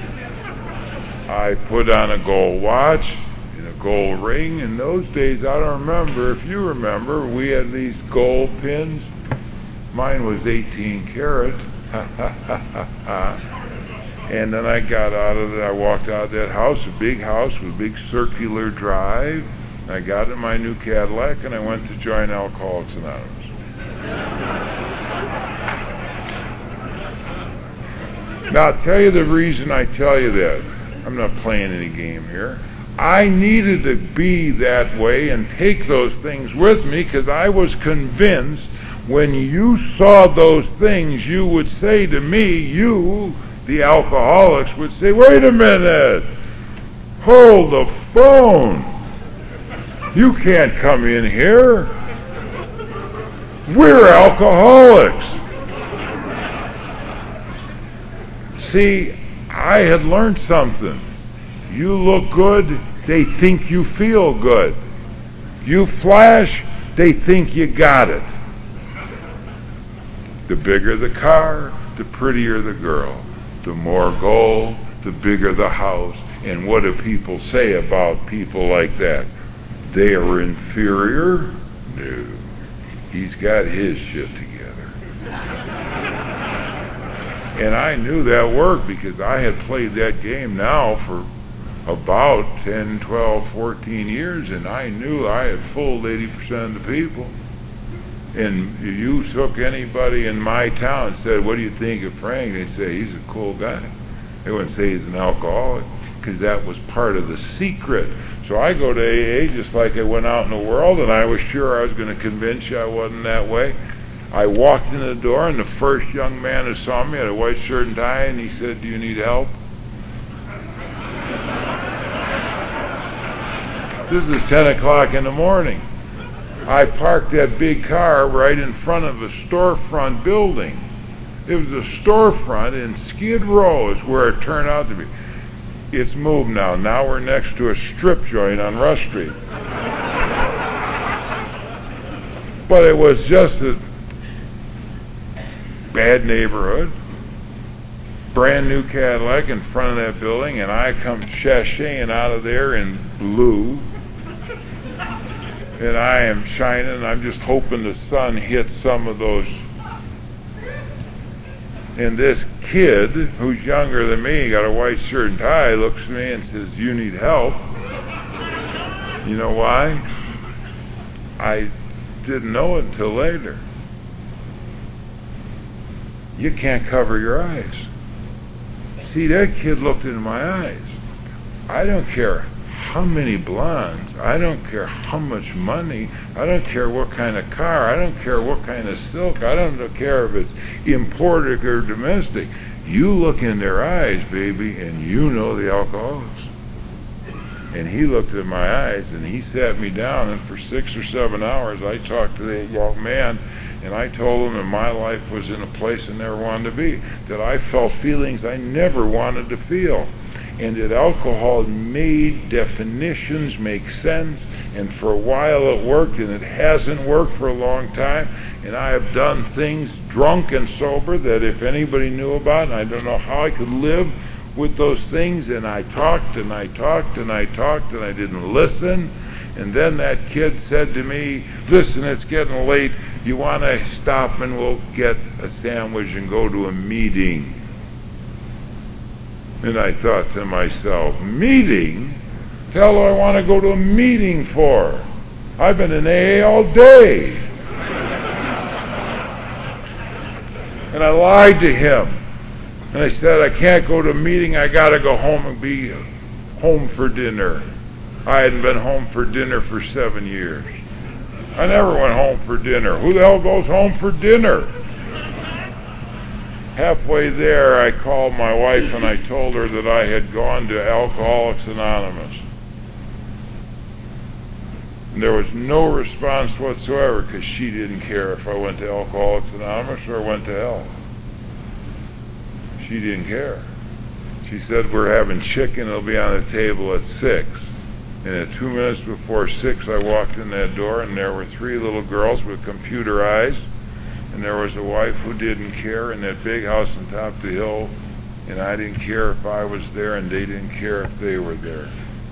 I put on a gold watch and a gold ring. In those days, I don't remember. If you remember, we had these gold pins. Mine was eighteen karat. And then I got out of it. I walked out of that house, a big house with a big circular drive. I got in my new Cadillac and I went to join Alcoholics Anonymous. Now, I'll tell you the reason I tell you that. I'm not playing any game here. I needed to be that way and take those things with me because I was convinced when you saw those things, you would say to me, you, the alcoholics, would say, wait a minute, hold the phone. You can't come in here. We're alcoholics. See, I had learned something. You look good, they think you feel good. You flash, they think you got it. The bigger the car, the prettier the girl. The more gold, the bigger the house. And what do people say about people like that? They are inferior? No. He's got his shit together. And I knew that worked because I had played that game now for about ten, twelve, fourteen years, and I knew I had fooled eighty percent of the people. And you took anybody in my town and said, what do you think of Frank? They say, he's a cool guy. They wouldn't say he's an alcoholic because that was part of the secret. So I go to A A just like I went out in the world, and I was sure I was going to convince you I wasn't that way. I walked in the door, and the first young man who saw me had a white shirt and tie, and he said, do you need help? This is ten o'clock in the morning. I parked that big car right in front of a storefront building. It was a storefront in Skid Row is where it turned out to be. It's moved now. Now we're next to a strip joint on Rush Street. But it was just a bad neighborhood. Brand new Cadillac in front of that building, and I come sashaying out of there in blue. And I am shining, and I'm just hoping the sun hits some of those. And this kid, who's younger than me, got a white shirt and tie, looks at me and says, you need help. You know why? I didn't know it until later. You can't cover your eyes. See, that kid looked into my eyes. I don't care how many blondes, I don't care how much money, I don't care what kind of car, I don't care what kind of silk, I don't care if it's imported or domestic. You look in their eyes, baby, and you know the alcoholics. And he looked in my eyes, and he sat me down, and for six or seven hours I talked to that young man, and I told him that my life was in a place I never wanted to be, that I felt feelings I never wanted to feel. And that alcohol made definitions make sense, and for a while it worked, and it hasn't worked for a long time, and I have done things drunk and sober that if anybody knew about, and I don't know how I could live with those things, and I talked and I talked and I talked and I didn't listen, and then that kid said to me, listen, it's getting late, you want to stop and we'll get a sandwich and go to a meeting. And I thought to myself, meeting? The hell do I want to go to a meeting for? I've been in A A all day. And I lied to him. And I said, I can't go to a meeting. I got to go home and be home for dinner. I hadn't been home for dinner for seven years. I never went home for dinner. Who the hell goes home for dinner? Halfway there, I called my wife and I told her that I had gone to Alcoholics Anonymous. And there was no response whatsoever because she didn't care if I went to Alcoholics Anonymous or went to hell. She didn't care. She said, we're having chicken, it'll be on the table at six. And at two minutes before six, I walked in that door and there were three little girls with computer eyes. And there was a wife who didn't care in that big house on top of the hill, and I didn't care if I was there, and they didn't care if they were there.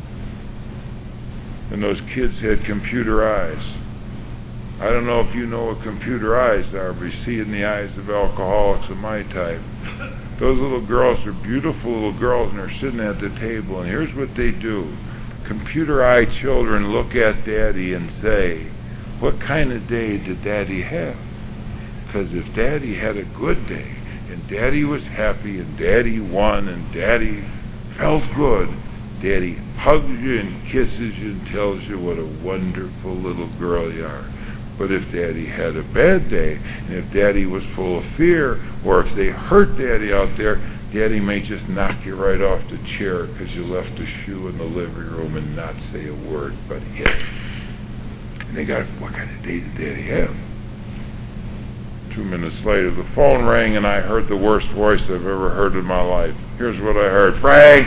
And those kids had computer eyes. I don't know if you know what computer eyes are, but you see in the eyes of alcoholics of my type. Those little girls are beautiful little girls, and they're sitting at the table, and here's what they do. Computer eye children look at Daddy and say, what kind of day did Daddy have? Because if Daddy had a good day, and Daddy was happy, and Daddy won, and Daddy felt good, Daddy hugs you and kisses you and tells you what a wonderful little girl you are. But if Daddy had a bad day, and if Daddy was full of fear, or if they hurt Daddy out there, Daddy may just knock you right off the chair because you left a shoe in the living room and not say a word but hit. And they got, what kind of day did Daddy have? Two minutes later, the phone rang, and I heard the worst voice I've ever heard in my life. Here's what I heard. Frank!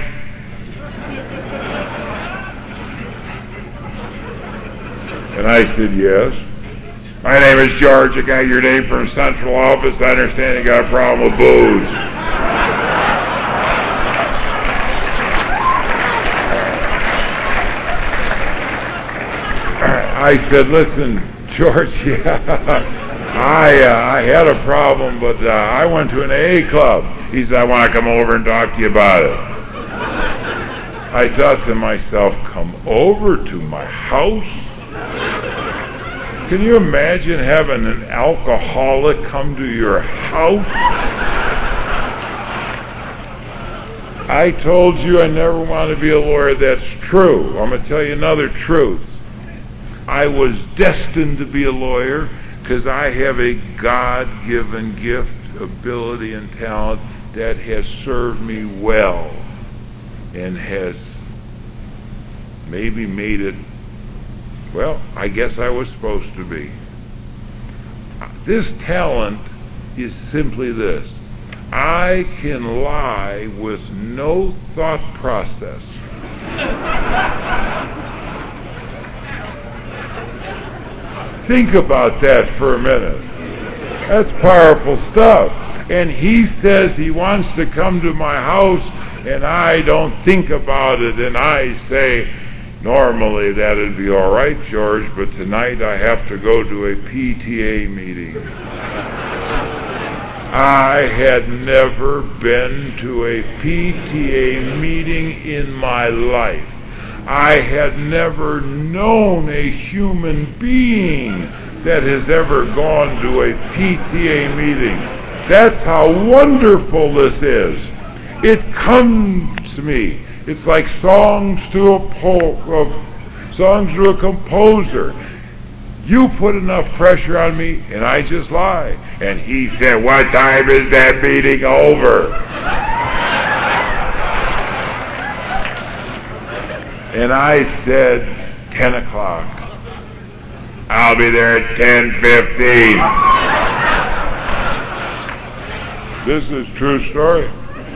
And I said, yes. My name is George. I got your name from central office. I understand you got a problem with booze. I said, listen, George, yeah. I uh, I had a problem, but uh, I went to an A A club. He said, I want to come over and talk to you about it. I thought to myself, come over to my house? Can you imagine having an alcoholic come to your house? I told you I never want to be a lawyer. That's true. I'm going to tell you another truth. I was destined to be a lawyer because I have a God-given gift, ability, and talent that has served me well and has maybe made it, well, I guess I was supposed to be. This talent is simply this. I can lie with no thought process. Think about that for a minute. That's powerful stuff. And he says he wants to come to my house, and I don't think about it, and I say, normally that'd be all right, George, but tonight I have to go to a P T A meeting. I had never been to a P T A meeting in my life. I had never known a human being that has ever gone to a P T A meeting. That's how wonderful this is. It comes to me. It's like songs to a po- uh, songs to a composer. You put enough pressure on me, and I just lie. And he said, what time is that meeting over? And I said, ten o'clock. I'll be there at ten fifteen. This is a true story.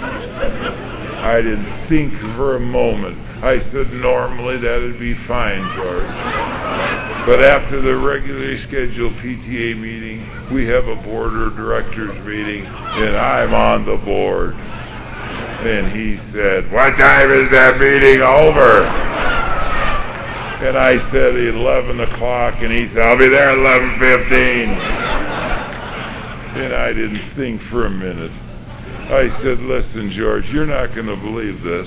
I didn't think for a moment. I said, normally that'd be fine, George. But after the regularly scheduled P T A meeting, we have a board of directors meeting, and I'm on the board. And he said, what time is that meeting over? And I said, eleven o'clock, and he said, I'll be there at eleven fifteen. And I didn't think for a minute. I said, listen, George, you're not going to believe this.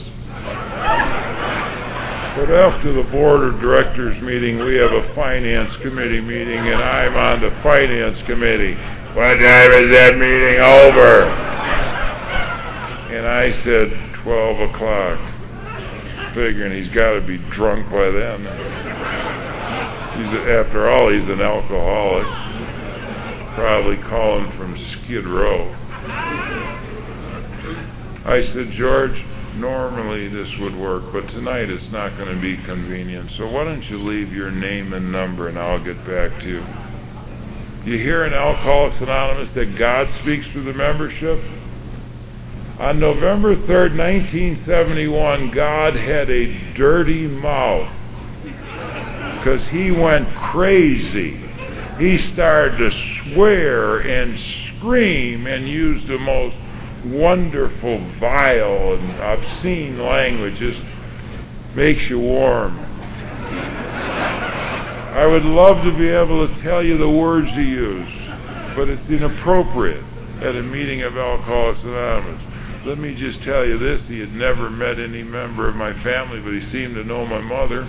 But after the board of directors meeting, we have a finance committee meeting, and I'm on the finance committee. what time is that meeting over? And I said, twelve o'clock. Figuring he's got to be drunk by then. He's, after all, he's an alcoholic. Probably calling from Skid Row. I said, George, normally this would work, but tonight it's not going to be convenient. So why don't you leave your name and number and I'll get back to you. You hear in Alcoholics Anonymous that God speaks through the membership? On November third, nineteen seventy-one, God had a dirty mouth because he went crazy. He started to swear and scream and use the most wonderful, vile, and obscene language. Just makes you warm. I would love to be able to tell you the words he used, but it's inappropriate at a meeting of Alcoholics Anonymous. Let me just tell you this, he had never met any member of my family, but he seemed to know my mother.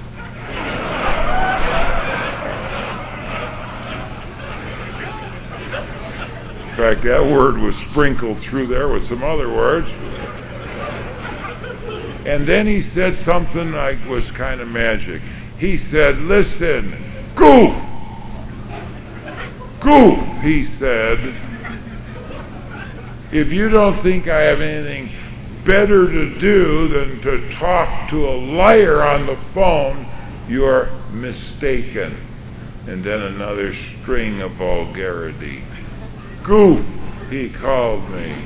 In fact, that word was sprinkled through there with some other words. And then he said something like was kind of magic. He said, listen, goof! Goof, he said. If you don't think I have anything better to do than to talk to a liar on the phone, you're mistaken. And then another string of vulgarity. Goof, he called me.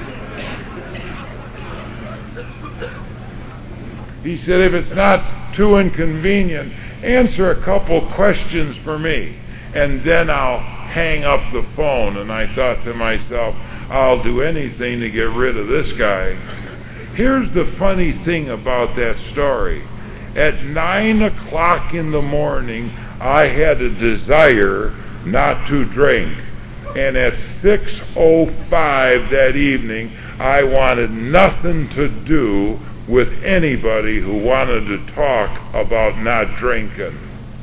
He said, if it's not too inconvenient, answer a couple questions for me, and then I'll hang up the phone. And I thought to myself, I'll do anything to get rid of this guy. Here's the funny thing about that story. At nine o'clock in the morning, I had a desire not to drink. And at six oh five that evening, I wanted nothing to do with anybody who wanted to talk about not drinking.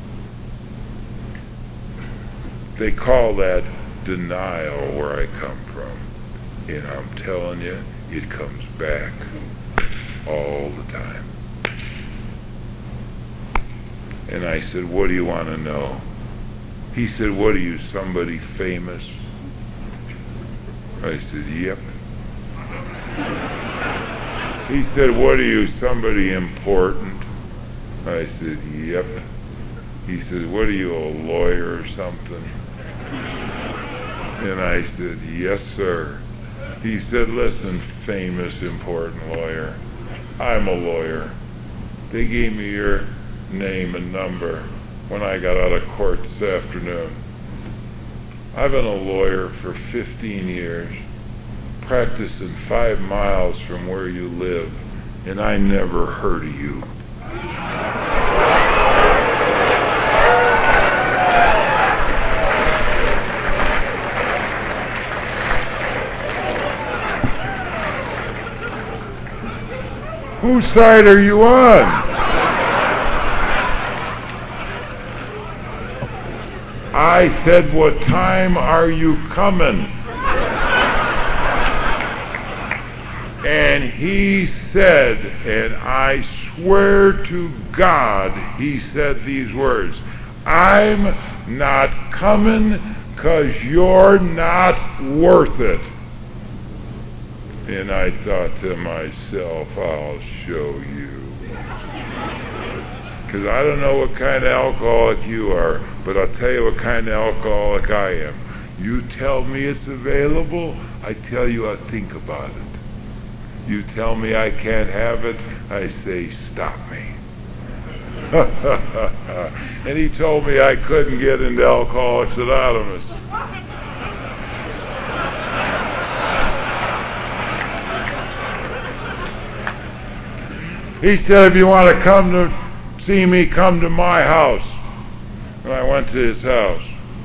They call that denial where I come from. And I'm telling you, it comes back all the time. And I said, what do you want to know? He said, what are you, somebody famous? I said, yep. He said, what are you, somebody important? I said, yep. He said, what are you, a lawyer or something? And I said, yes, sir. He said, listen, famous, important lawyer, I'm a lawyer. They gave me your name and number when I got out of court this afternoon. I've been a lawyer for fifteen years, practicing five miles from where you live, and I never heard of you. Whose side are you on? I said, what time are you coming? And he said, and I swear to God, he said these words, I'm not coming because you're not worth it. And I thought to myself, I'll show you. Because I don't know what kind of alcoholic you are, but I'll tell you what kind of alcoholic I am. You tell me it's available, I tell you I'll think about it. You tell me I can't have it, I say, stop me. And he told me I couldn't get into Alcoholics Anonymous. He said, if you want to come to see me, come to my house. And I went to his house.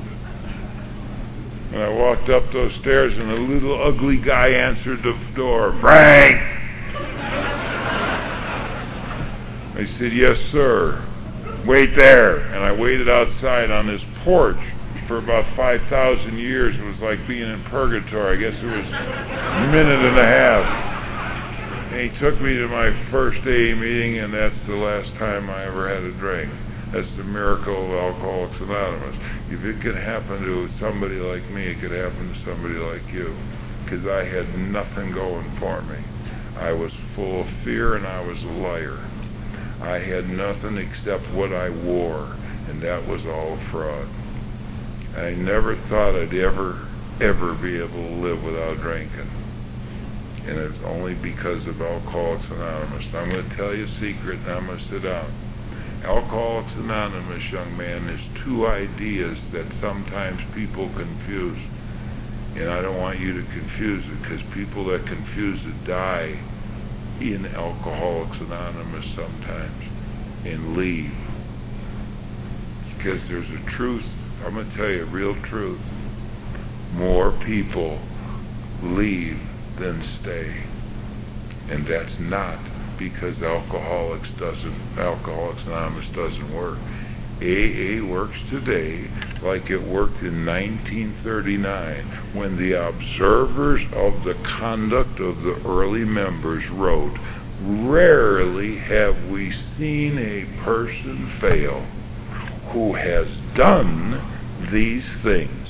And I walked up those stairs, and a little ugly guy answered the door. Frank! I said, yes, sir. Wait there. And I waited outside on his porch. for about five thousand years. It was like being in purgatory. I guess it was a minute and a half. And he took me to my first A A meeting, and that's the last time I ever had a drink. That's the miracle of Alcoholics Anonymous. If it could happen to somebody like me, it could happen to somebody like you. Because I had nothing going for me. I was full of fear, and I was a liar. I had nothing except what I wore, and that was all fraud. I never thought I'd ever, ever be able to live without drinking. And it was only because of Alcoholics Anonymous. I'm going to tell you a secret, and I'm going to sit down. Alcoholics Anonymous, young man, is two ideas that sometimes people confuse. And I don't want you to confuse it, because people that confuse it die in Alcoholics Anonymous sometimes and leave. Because there's a truth, I'm going to tell you a real truth. More people leave than stay. And that's not because Alcoholics doesn't, Alcoholics Anonymous doesn't work. A A works today like it worked in nineteen thirty-nine, when the observers of the conduct of the early members wrote, "Rarely have we seen a person fail who has done these things."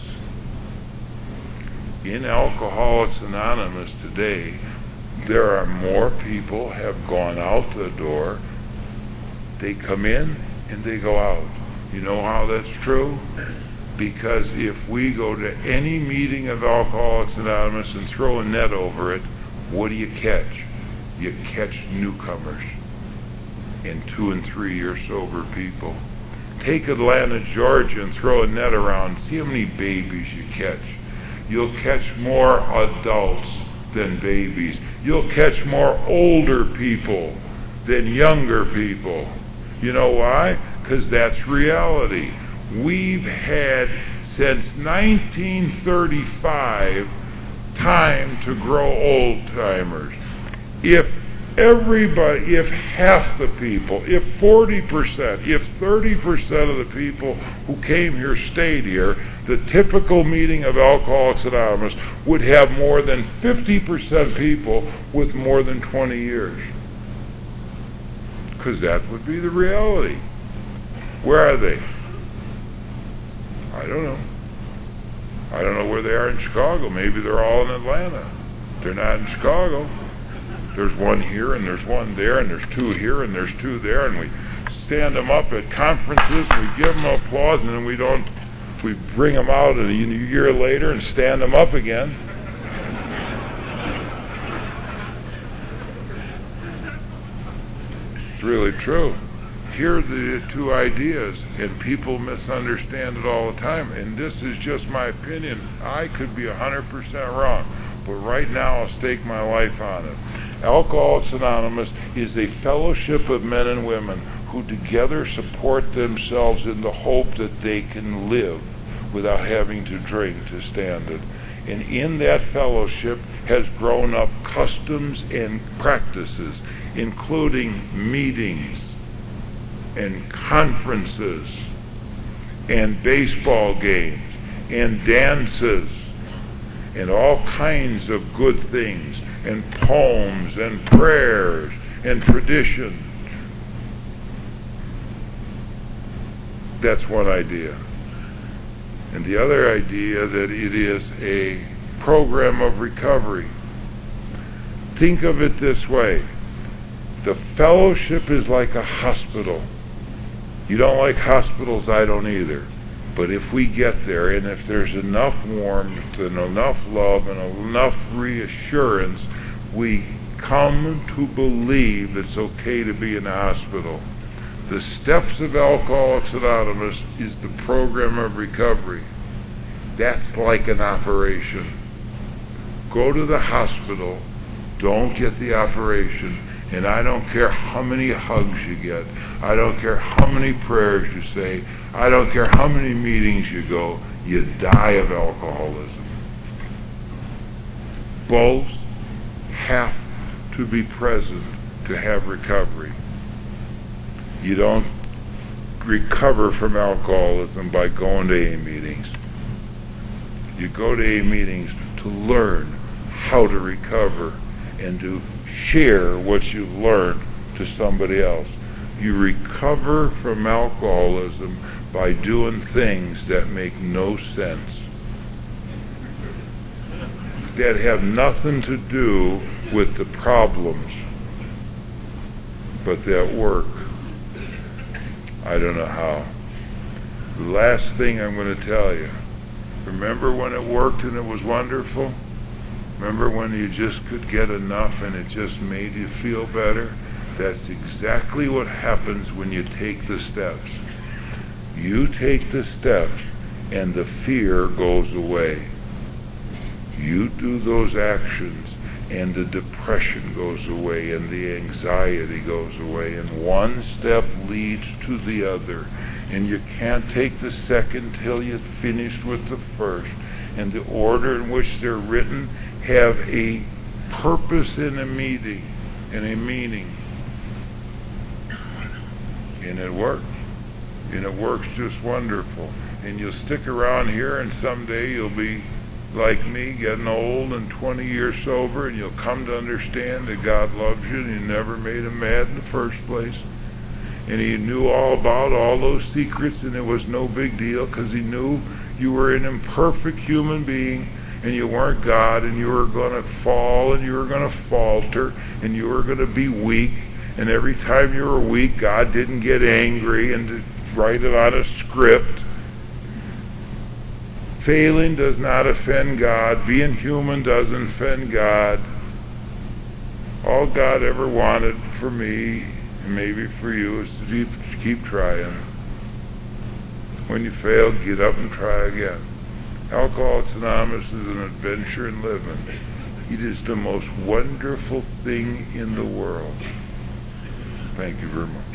In Alcoholics Anonymous today, there are more people have gone out the door. They come in and they go out. You know how that's true? Because if we go to any meeting of Alcoholics Anonymous and throw a net over it, what do you catch? You catch newcomers and two and three year sober people. Take Atlanta, Georgia, and throw a net around. See how many babies you catch. You'll catch more adults than babies. You'll catch more older people than younger people. You know why? Because that's reality. We've had, since nineteen thirty-five, time to grow old-timers. If everybody, if half the people, if forty percent, if thirty percent of the people who came here stayed here, the typical meeting of Alcoholics Anonymous would have more than fifty percent people with more than twenty years. Because that would be the reality. Where are they? I don't know. I don't know where they are in Chicago. Maybe they're all in Atlanta. They're not in Chicago. There's one here and there's one there and there's two here and there's two there, and we stand them up at conferences and we give them applause, and then we don't, we bring them out a year later and stand them up again. It's really true. Here are the two ideas, and people misunderstand it all the time, and this is just my opinion. I could be one hundred percent wrong, but right now I'll stake my life on it. Alcoholics Anonymous is a fellowship of men and women who together support themselves in the hope that they can live without having to drink to stand it. And in that fellowship has grown up customs and practices, including meetings and conferences and baseball games and dances and all kinds of good things, and poems and prayers and tradition. That's one idea. And the other idea, that it is a program of recovery. Think of it this way. The fellowship is like a hospital. You don't like hospitals, I don't either. But if we get there, and if there's enough warmth and enough love and enough reassurance, we come to believe it's okay to be in a hospital. The steps of Alcoholics Anonymous is the program of recovery. That's like an operation. Go to the hospital, don't get the operation, and I don't care how many hugs you get, I don't care how many prayers you say, I don't care how many meetings you go, you die of alcoholism. Both have to be present to have recovery. You don't recover from alcoholism by going to A A meetings. You go to A A meetings to learn how to recover and to share what you've learned to somebody else. You recover from alcoholism by doing things that make no sense, that have nothing to do with the problems, but that work. I don't know how. The last thing I'm going to tell you, remember when it worked and it was wonderful? Remember when you just could get enough and it just made you feel better? That's exactly what happens when you take the steps. You take the steps and the fear goes away. You do those actions and the depression goes away and the anxiety goes away, and one step leads to the other, and you can't take the second till you've finished with the first. And the order in which they're written have a purpose and a meaning and a meaning. And it works. And it works just wonderful. And you'll stick around here, and someday you'll be like me, getting old and twenty years sober, and you'll come to understand that God loves you and He never made him mad in the first place. And He knew all about all those secrets, and it was no big deal because He knew you were an imperfect human being, and you weren't God, and you were going to fall, and you were going to falter, and you were going to be weak. And every time you were weak, God didn't get angry and to write it on a script. Failing does not offend God. Being human doesn't offend God. All God ever wanted for me, and maybe for you, is to keep, to keep trying. When you fail, get up and try again. Alcoholics Anonymous is an adventure in living. It is the most wonderful thing in the world. Thank you very much.